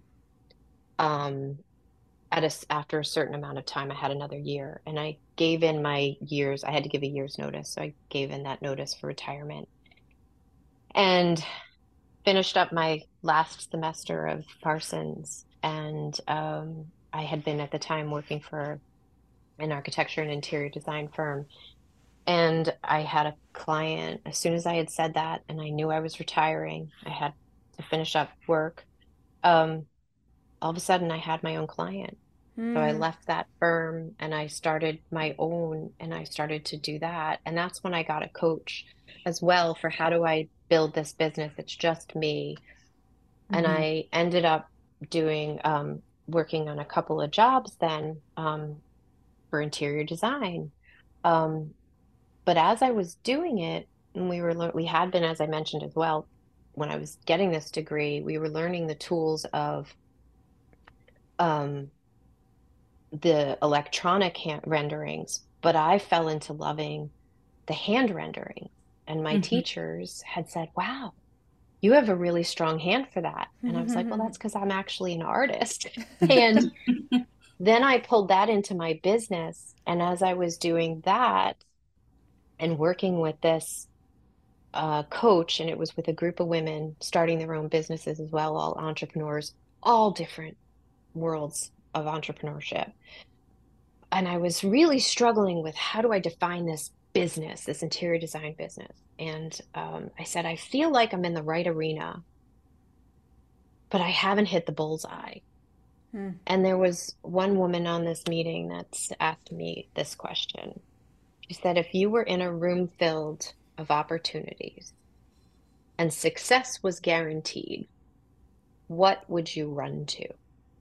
after a certain amount of time. I had another year, and I gave in my years. I had to give a year's notice. So I gave in that notice for retirement and finished up my last semester of Parsons. And I had been at the time working for an architecture and interior design firm. And I had a client, as soon as I had said that, and I knew I was retiring, I had to finish up work. All of a sudden I had my own client. So I left that firm and I started my own, and I started to do that. And that's when I got a coach as well for how do I build this business? It's just me. And I ended up doing working on a couple of jobs then for interior design. But as I was doing it, and we had been, as I mentioned as well, when I was getting this degree, we were learning the tools of um, the electronic renderings, but I fell into loving the hand rendering. And my teachers had said, wow, you have a really strong hand for that. And I was like, well, that's because I'm actually an artist. And then I pulled that into my business. And as I was doing that and working with this coach, and it was with a group of women starting their own businesses as well, all entrepreneurs, all different worlds of entrepreneurship. And I was really struggling with, how do I define this business, this interior design business? And I said, I feel like I'm in the right arena, but I haven't hit the bullseye. And there was one woman on this meeting that's asked me this question. She said, if you were in a room filled of opportunities and success was guaranteed, what would you run to?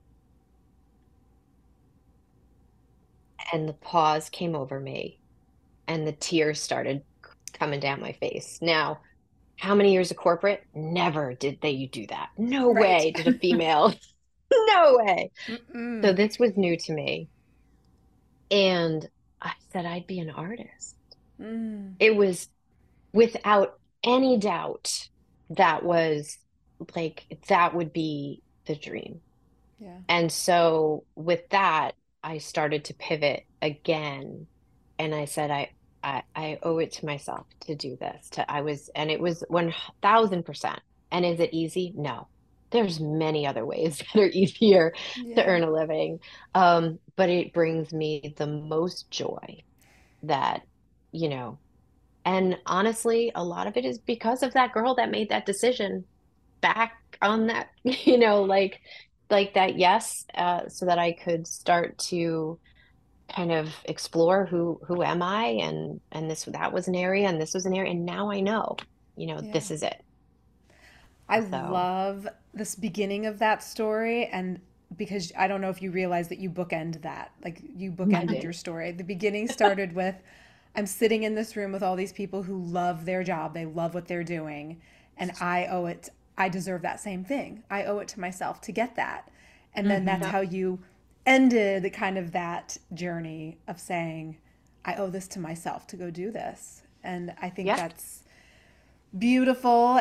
And the pause came over me and the tears started coming down my face. Now, how many years of corporate? Never did they do that. No way did a female. No way. So this was new to me. And I said I'd be an artist. It was without any doubt that was like, that would be the dream. Yeah. And so with that, I started to pivot again. And I said, I owe it to myself to do this. And it was 1000%. And is it easy? No. There's many other ways that are easier to earn a living. But it brings me the most joy that, and honestly, a lot of it is because of that girl that made that decision back on that, like that, yes, so that I could start to kind of explore who am I, and that was an area, and this was an area, and now I know, this is it. I love this beginning of that story, and because I don't know if you realize that you bookend that, like you bookended your story. The beginning started with, I'm sitting in this room with all these people who love their job, they love what they're doing, and I deserve that same thing. I owe it to myself to get that. And then that's how you ended kind of that journey of saying, I owe this to myself to go do this. And I think that's beautiful.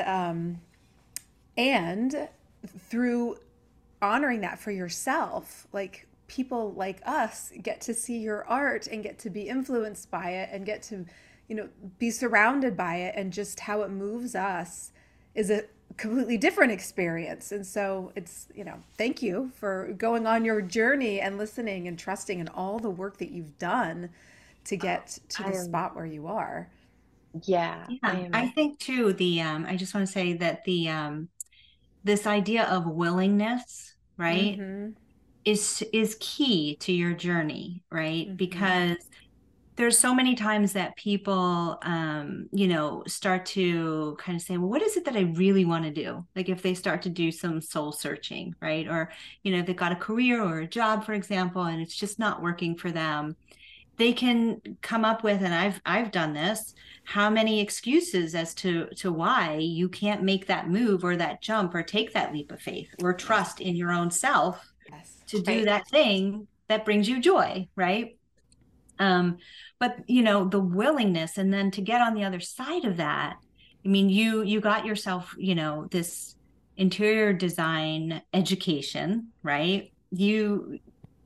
And through honoring that for yourself, like people like us get to see your art and get to be influenced by it and get to, be surrounded by it, and just how it moves us is a completely different experience. And so it's, thank you for going on your journey and listening and trusting in all the work that you've done to get to the spot where you are. Yeah. I think too, I just want to say that this idea of willingness, right, is key to your journey, right? Because there's so many times that people, start to kind of say, well, what is it that I really want to do? Like if they start to do some soul searching, right? Or, if they've got a career or a job, for example, and it's just not working for them, they can come up with, and I've done this, how many excuses as to why you can't make that move or that jump or take that leap of faith or trust in your own self to do that thing that brings you joy, right? But the willingness, and then to get on the other side of that, I mean, you got yourself, this interior design education, right? You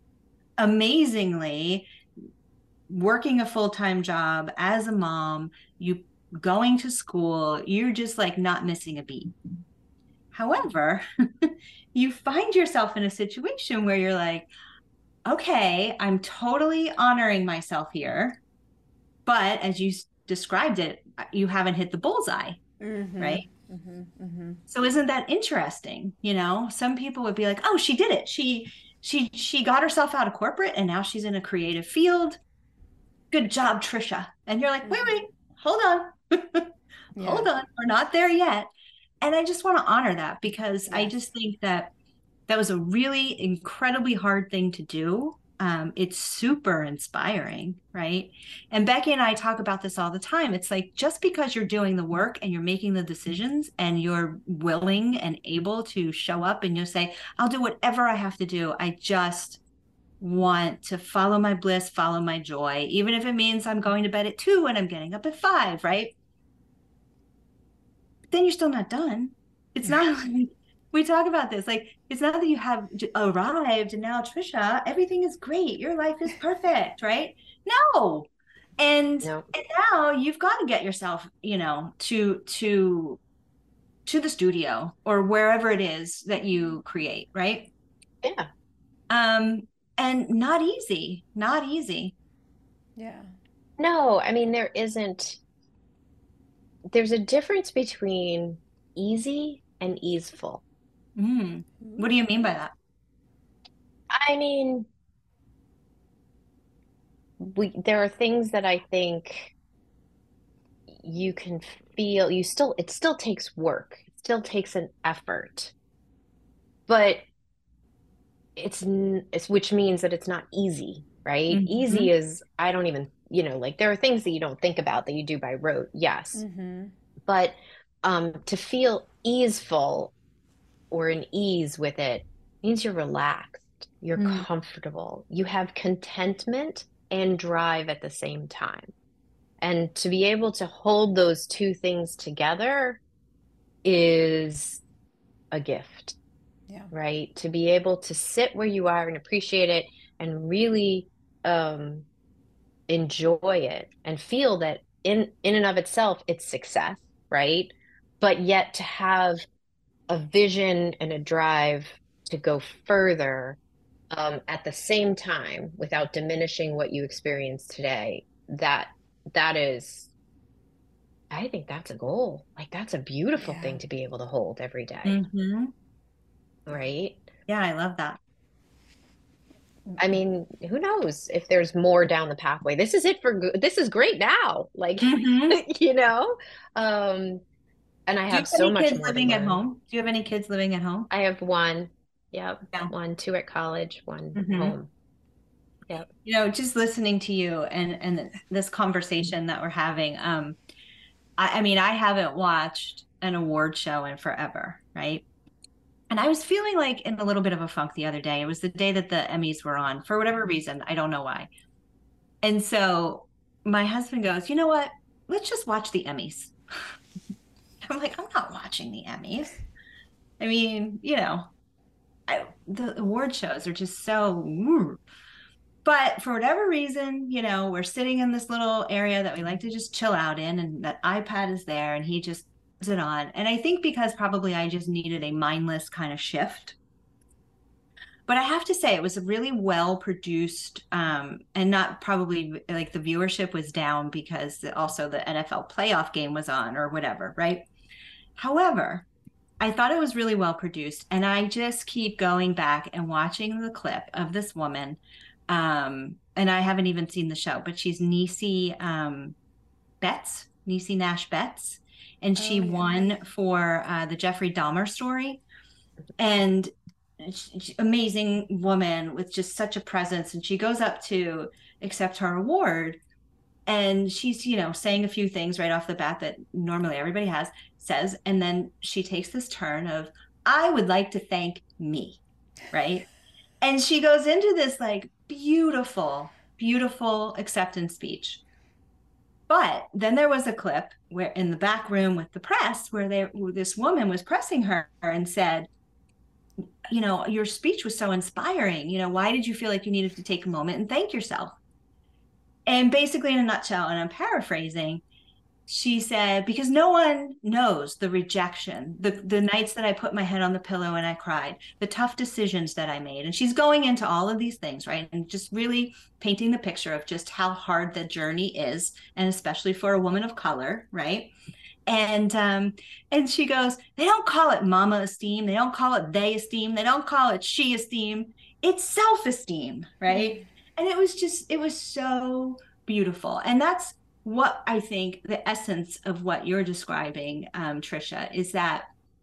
amazingly working a full-time job as a mom, you going to school, you're just like not missing a beat. However, you find yourself in a situation where you're like, okay, I'm totally honoring myself here, but as you described it, you haven't hit the bullseye, right? So isn't that interesting? Some people would be like, oh, she did it. She got herself out of corporate and now she's in a creative field. Good job, Trisha. And you're like, wait, hold on. Hold on. We're not there yet. And I just want to honor that, because I just think that That was a really incredibly hard thing to do. It's super inspiring, right? And Becky and I talk about this all the time. It's like, just because you're doing the work and you're making the decisions and you're willing and able to show up and you'll say, I'll do whatever I have to do. I just want to follow my bliss, follow my joy, even if it means I'm going to bed at 2 and I'm getting up at 5, right? But then you're still not done. It's not like, we talk about this, like, it's not that you have arrived and now, Trisha, everything is great, your life is perfect, right? No. And now you've got to get yourself, you know, to the studio or wherever it is that you create, right? Yeah. And not easy. Yeah. No, I mean, there's a difference between easy and easeful. What do you mean by that? I mean, there are things that I think you can feel, it still takes work. It still takes an effort. But which means that it's not easy, right? Mm-hmm. Easy is, I don't even, you know, like there are things that you don't think about that you do by rote. Yes. Mm-hmm. But to feel easeful or an ease with it means you're relaxed, you're comfortable, you have contentment and drive at the same time. And to be able to hold those two things together is a gift. Yeah. Right? To be able to sit where you are and appreciate it and really enjoy it and feel that in and of itself, it's success, right? But yet to have a vision and a drive to go further at the same time without diminishing what you experience today, that is, I think that's a goal. Like that's a beautiful thing to be able to hold every day. Mm-hmm. Right? Yeah, I love that. I mean, who knows if there's more down the pathway. This is great now. Like, you know? And I have so much more living at home. Do you have any kids living at home? I have one. Yep. Yeah. 1, 2 at college, 1 home. Yep. You know, just listening to you and this conversation that we're having, I mean, I haven't watched an award show in forever, right? And I was feeling like in a little bit of a funk the other day. It was the day that the Emmys were on for whatever reason. I don't know why. And so my husband goes, you know what? Let's just watch the Emmys. I'm like, I'm not watching the Emmys. I mean, you know, the award shows are just so, but for whatever reason, you know, we're sitting in this little area that we like to just chill out in, and that iPad is there, and he just it on. And I think because probably I just needed a mindless kind of shift. But I have to say it was a really well produced and not probably like the viewership was down because also the NFL playoff game was on or whatever, right? However, I thought it was really well produced, and I just keep going back and watching the clip of this woman. And I haven't even seen the show, but she's Niecy Nash Betts. And she won for the Jeffrey Dahmer story. And amazing woman with just such a presence. And she goes up to accept her award. And she's, you know, saying a few things right off the bat that normally everybody says. And then she takes this turn of, I would like to thank me, right? And she goes into this like beautiful acceptance speech. But then there was a clip where in the back room with the press where this woman was pressing her and said, you know, your speech was so inspiring. You know, why did you feel like you needed to take a moment and thank yourself? And basically in a nutshell, and I'm paraphrasing, she said, because no one knows the rejection, the nights that I put my head on the pillow and I cried, the tough decisions that I made. And she's going into all of these things, right? And just really painting the picture of just how hard the journey is, and especially for a woman of color, right? And she goes, they don't call it mama esteem. They don't call it they esteem. They don't call it she esteem. It's self-esteem, right? And it was so beautiful. And that's what I think the essence of what you're describing, Trisha, is that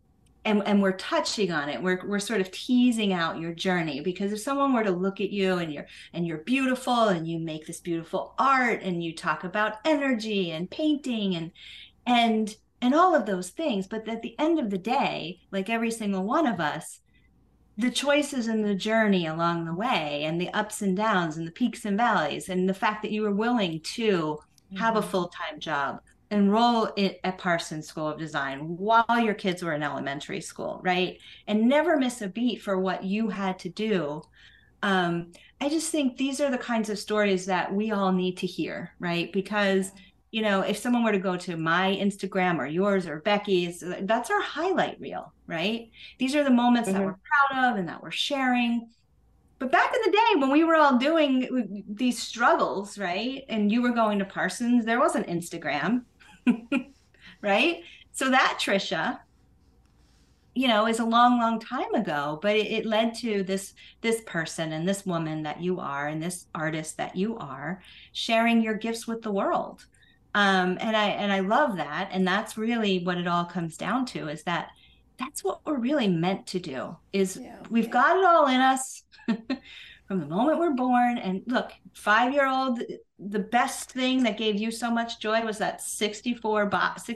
and we're touching on it. We're sort of teasing out your journey, because if someone were to look at you and you're beautiful and you make this beautiful art and you talk about energy and painting and all of those things, but at the end of the day, like every single one of us, the choices and the journey along the way and the ups and downs and the peaks and valleys, and the fact that you were willing to have a full-time job, enroll at Parsons School of Design while your kids were in elementary school, right? And never miss a beat for what you had to do. I just think these are the kinds of stories that we all need to hear, right? Because, you know, if someone were to go to my Instagram or yours or Becky's, that's our highlight reel, right? These are the moments that we're proud of and that we're sharing. But back in the day when we were all doing these struggles, right? And you were going to Parsons, there wasn't Instagram, right? So that, Trisha, you know, is a long, long time ago, but it led to this person and this woman that you are and this artist that you are, sharing your gifts with the world. And I love that. And that's really what it all comes down to, is that that's what we're really meant to do, is we've got it all in us from the moment we're born. And look, 5-year-old, the best thing that gave you so much joy was that 64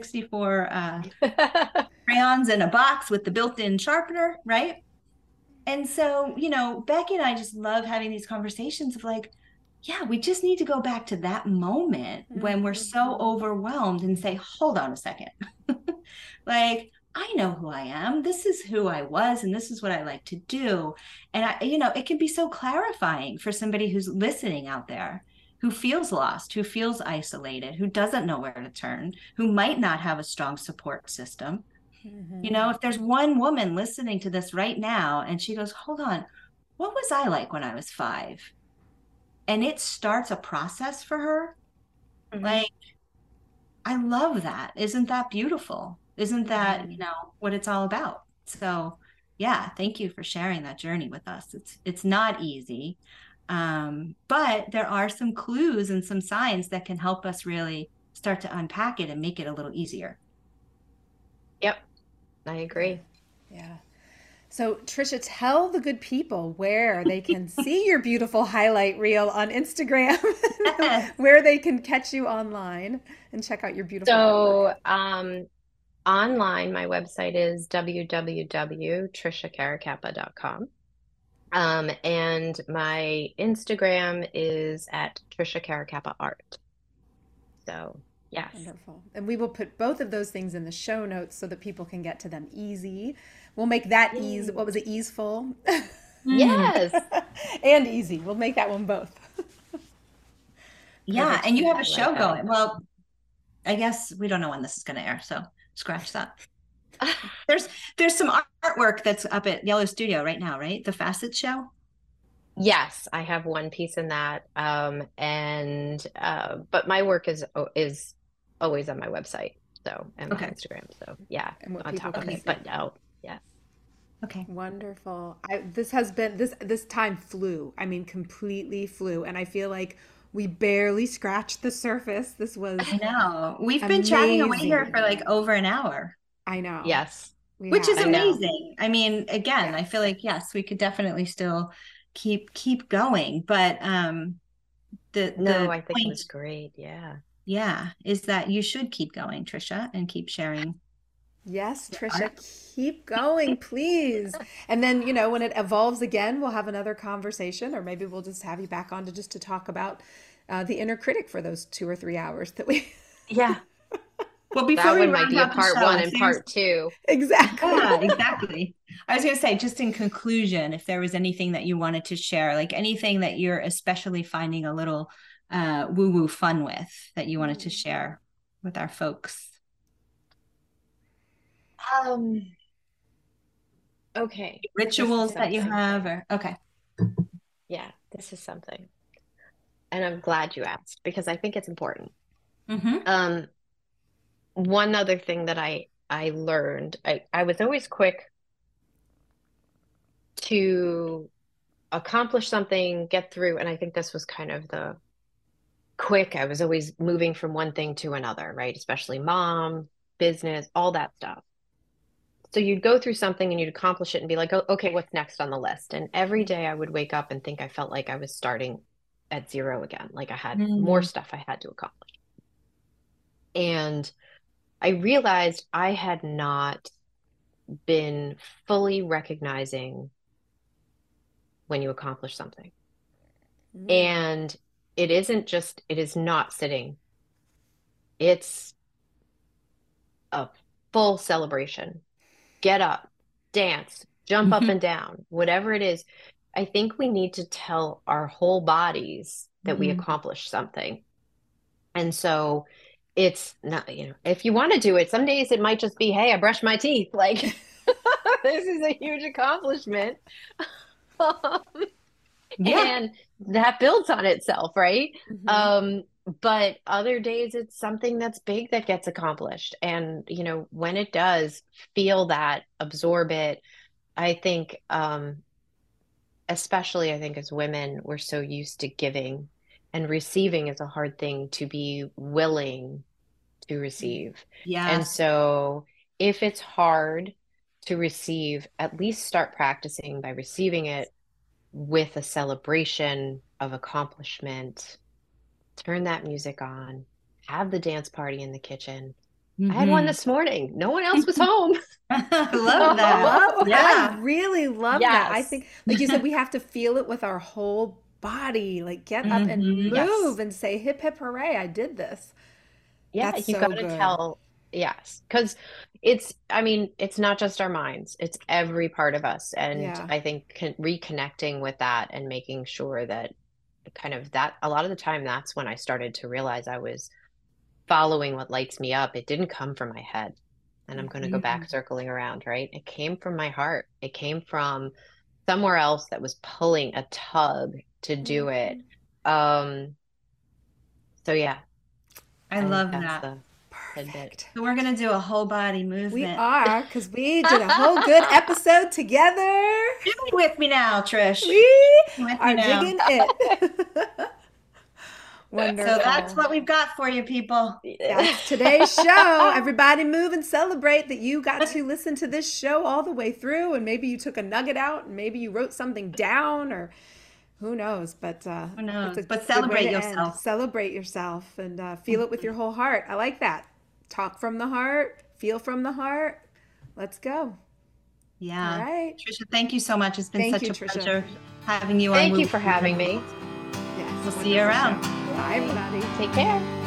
crayons in a box with the built-in sharpener, right? And so, you know, Becky and I just love having these conversations of like, yeah, we just need to go back to that moment when we're so overwhelmed and say, hold on a second. Like, I know who I am. This is who I was, and this is what I like to do. And you know, it can be so clarifying for somebody who's listening out there, who feels lost, who feels isolated, who doesn't know where to turn, who might not have a strong support system. You know, if there's one woman listening to this right now and she goes, hold on, what was I like when I was 5? And it starts a process for her. Like, I love that. Isn't that beautiful? Isn't that, you know, what it's all about? So yeah, thank you for sharing that journey with us. It's not easy. But there are some clues and some signs that can help us really start to unpack it and make it a little easier. Yep. I agree. Yeah. So Trisha, tell the good people where they can see your beautiful highlight reel on Instagram, where they can catch you online and check out your beautiful artwork. Online, my website is www.trishacaracappa.com. And my Instagram is at Trisha Caracappa Art. So yes. Wonderful. And we will put both of those things in the show notes so that people can get to them easy. We'll make that ease. What was it? Easeful? Yes. And easy. We'll make that one both. Yeah. And you have a show going. Well, I guess we don't know when this is going to air, so scratch that. There's some artwork that's up at Yellow Studio right now, right? The Facet Show. Yes, I have one piece in that. But my work is always on my website. So, and my Instagram. So yeah, on top of it, but no. Yes. Okay. Wonderful. This time flew. I mean, completely flew. And I feel like we barely scratched the surface. I know. We've been chatting away here for like over an hour. I know. Yes. Which is amazing. I mean, again, I feel like, yes, we could definitely still keep going. But I think it was great. Yeah. Yeah. Is that you should keep going, Trisha, and keep sharing. Yes, Trisha, keep going, please. And then, you know, when it evolves again, we'll have another conversation, or maybe we'll just have you back on to talk about the inner critic for those 2 or 3 hours that we. Yeah. Well, before that might be a part 1 and part 2. Exactly. Yeah, exactly. I was going to say, just in conclusion, if there was anything that you wanted to share, like anything that you're especially finding a little woo-woo fun with that you wanted to share with our folks. Okay. Rituals that you have, okay. Yeah, this is something. And I'm glad you asked, because I think it's important. One other thing that I learned, I was always quick to accomplish something, get through, and I think this was kind of the quick. I was always moving from one thing to another, right? Especially mom, business, all that stuff. So you'd go through something and you'd accomplish it and be like, oh, okay, what's next on the list? And every day I would wake up and think I felt like I was starting at zero again, like I had more stuff I had to accomplish. And I realized I had not been fully recognizing when you accomplish something. And it is not sitting. It's a full celebration. Get up, dance, jump up and down, whatever it is. I think we need to tell our whole bodies that we accomplished something. And so it's not, if you want to do it, some days it might just be, hey, I brushed my teeth. Like, this is a huge accomplishment. And that builds on itself, right? But other days it's something that's big that gets accomplished. And, when it does, feel that, absorb it. I think, especially I think as women, we're so used to giving, and receiving is a hard thing to be willing to receive. And so if it's hard to receive, at least start practicing by receiving it with a celebration of accomplishment. Turn that music on, have the dance party in the kitchen. I had one this morning. No one else was home. I love that. I really love that. I think, like you said, we have to feel it with our whole body, like get up and move and say, hip, hip, hooray, I did this. Yeah, you got to tell. Yes, because it's not just our minds, it's every part of us. And I think reconnecting with that and making sure that kind of that, a lot of the time, that's when I started to realize I was following what lights me up. It didn't come from my head. And I'm going to go back circling around, right? It came from my heart. It came from somewhere else that was pulling a tug to do it. So yeah. I love that. Perfect. So we're going to do a whole body movement. We are, because we did a whole good episode together. Do it with me now, Trish. We are digging it. Wonderful. So that's what we've got for you, people. That's today's show. Everybody move and celebrate that you got to listen to this show all the way through, and maybe you took a nugget out, and maybe you wrote something down, or who knows? But who knows? But celebrate yourself. Celebrate yourself, and feel it with your whole heart. I like that. Talk from the heart. Feel from the heart. Let's go. Yeah. All right. Trisha, thank you so much. It's been such a pleasure having you on. Thank you for having me. Yes. We'll see you around. Bye, everybody. Take care.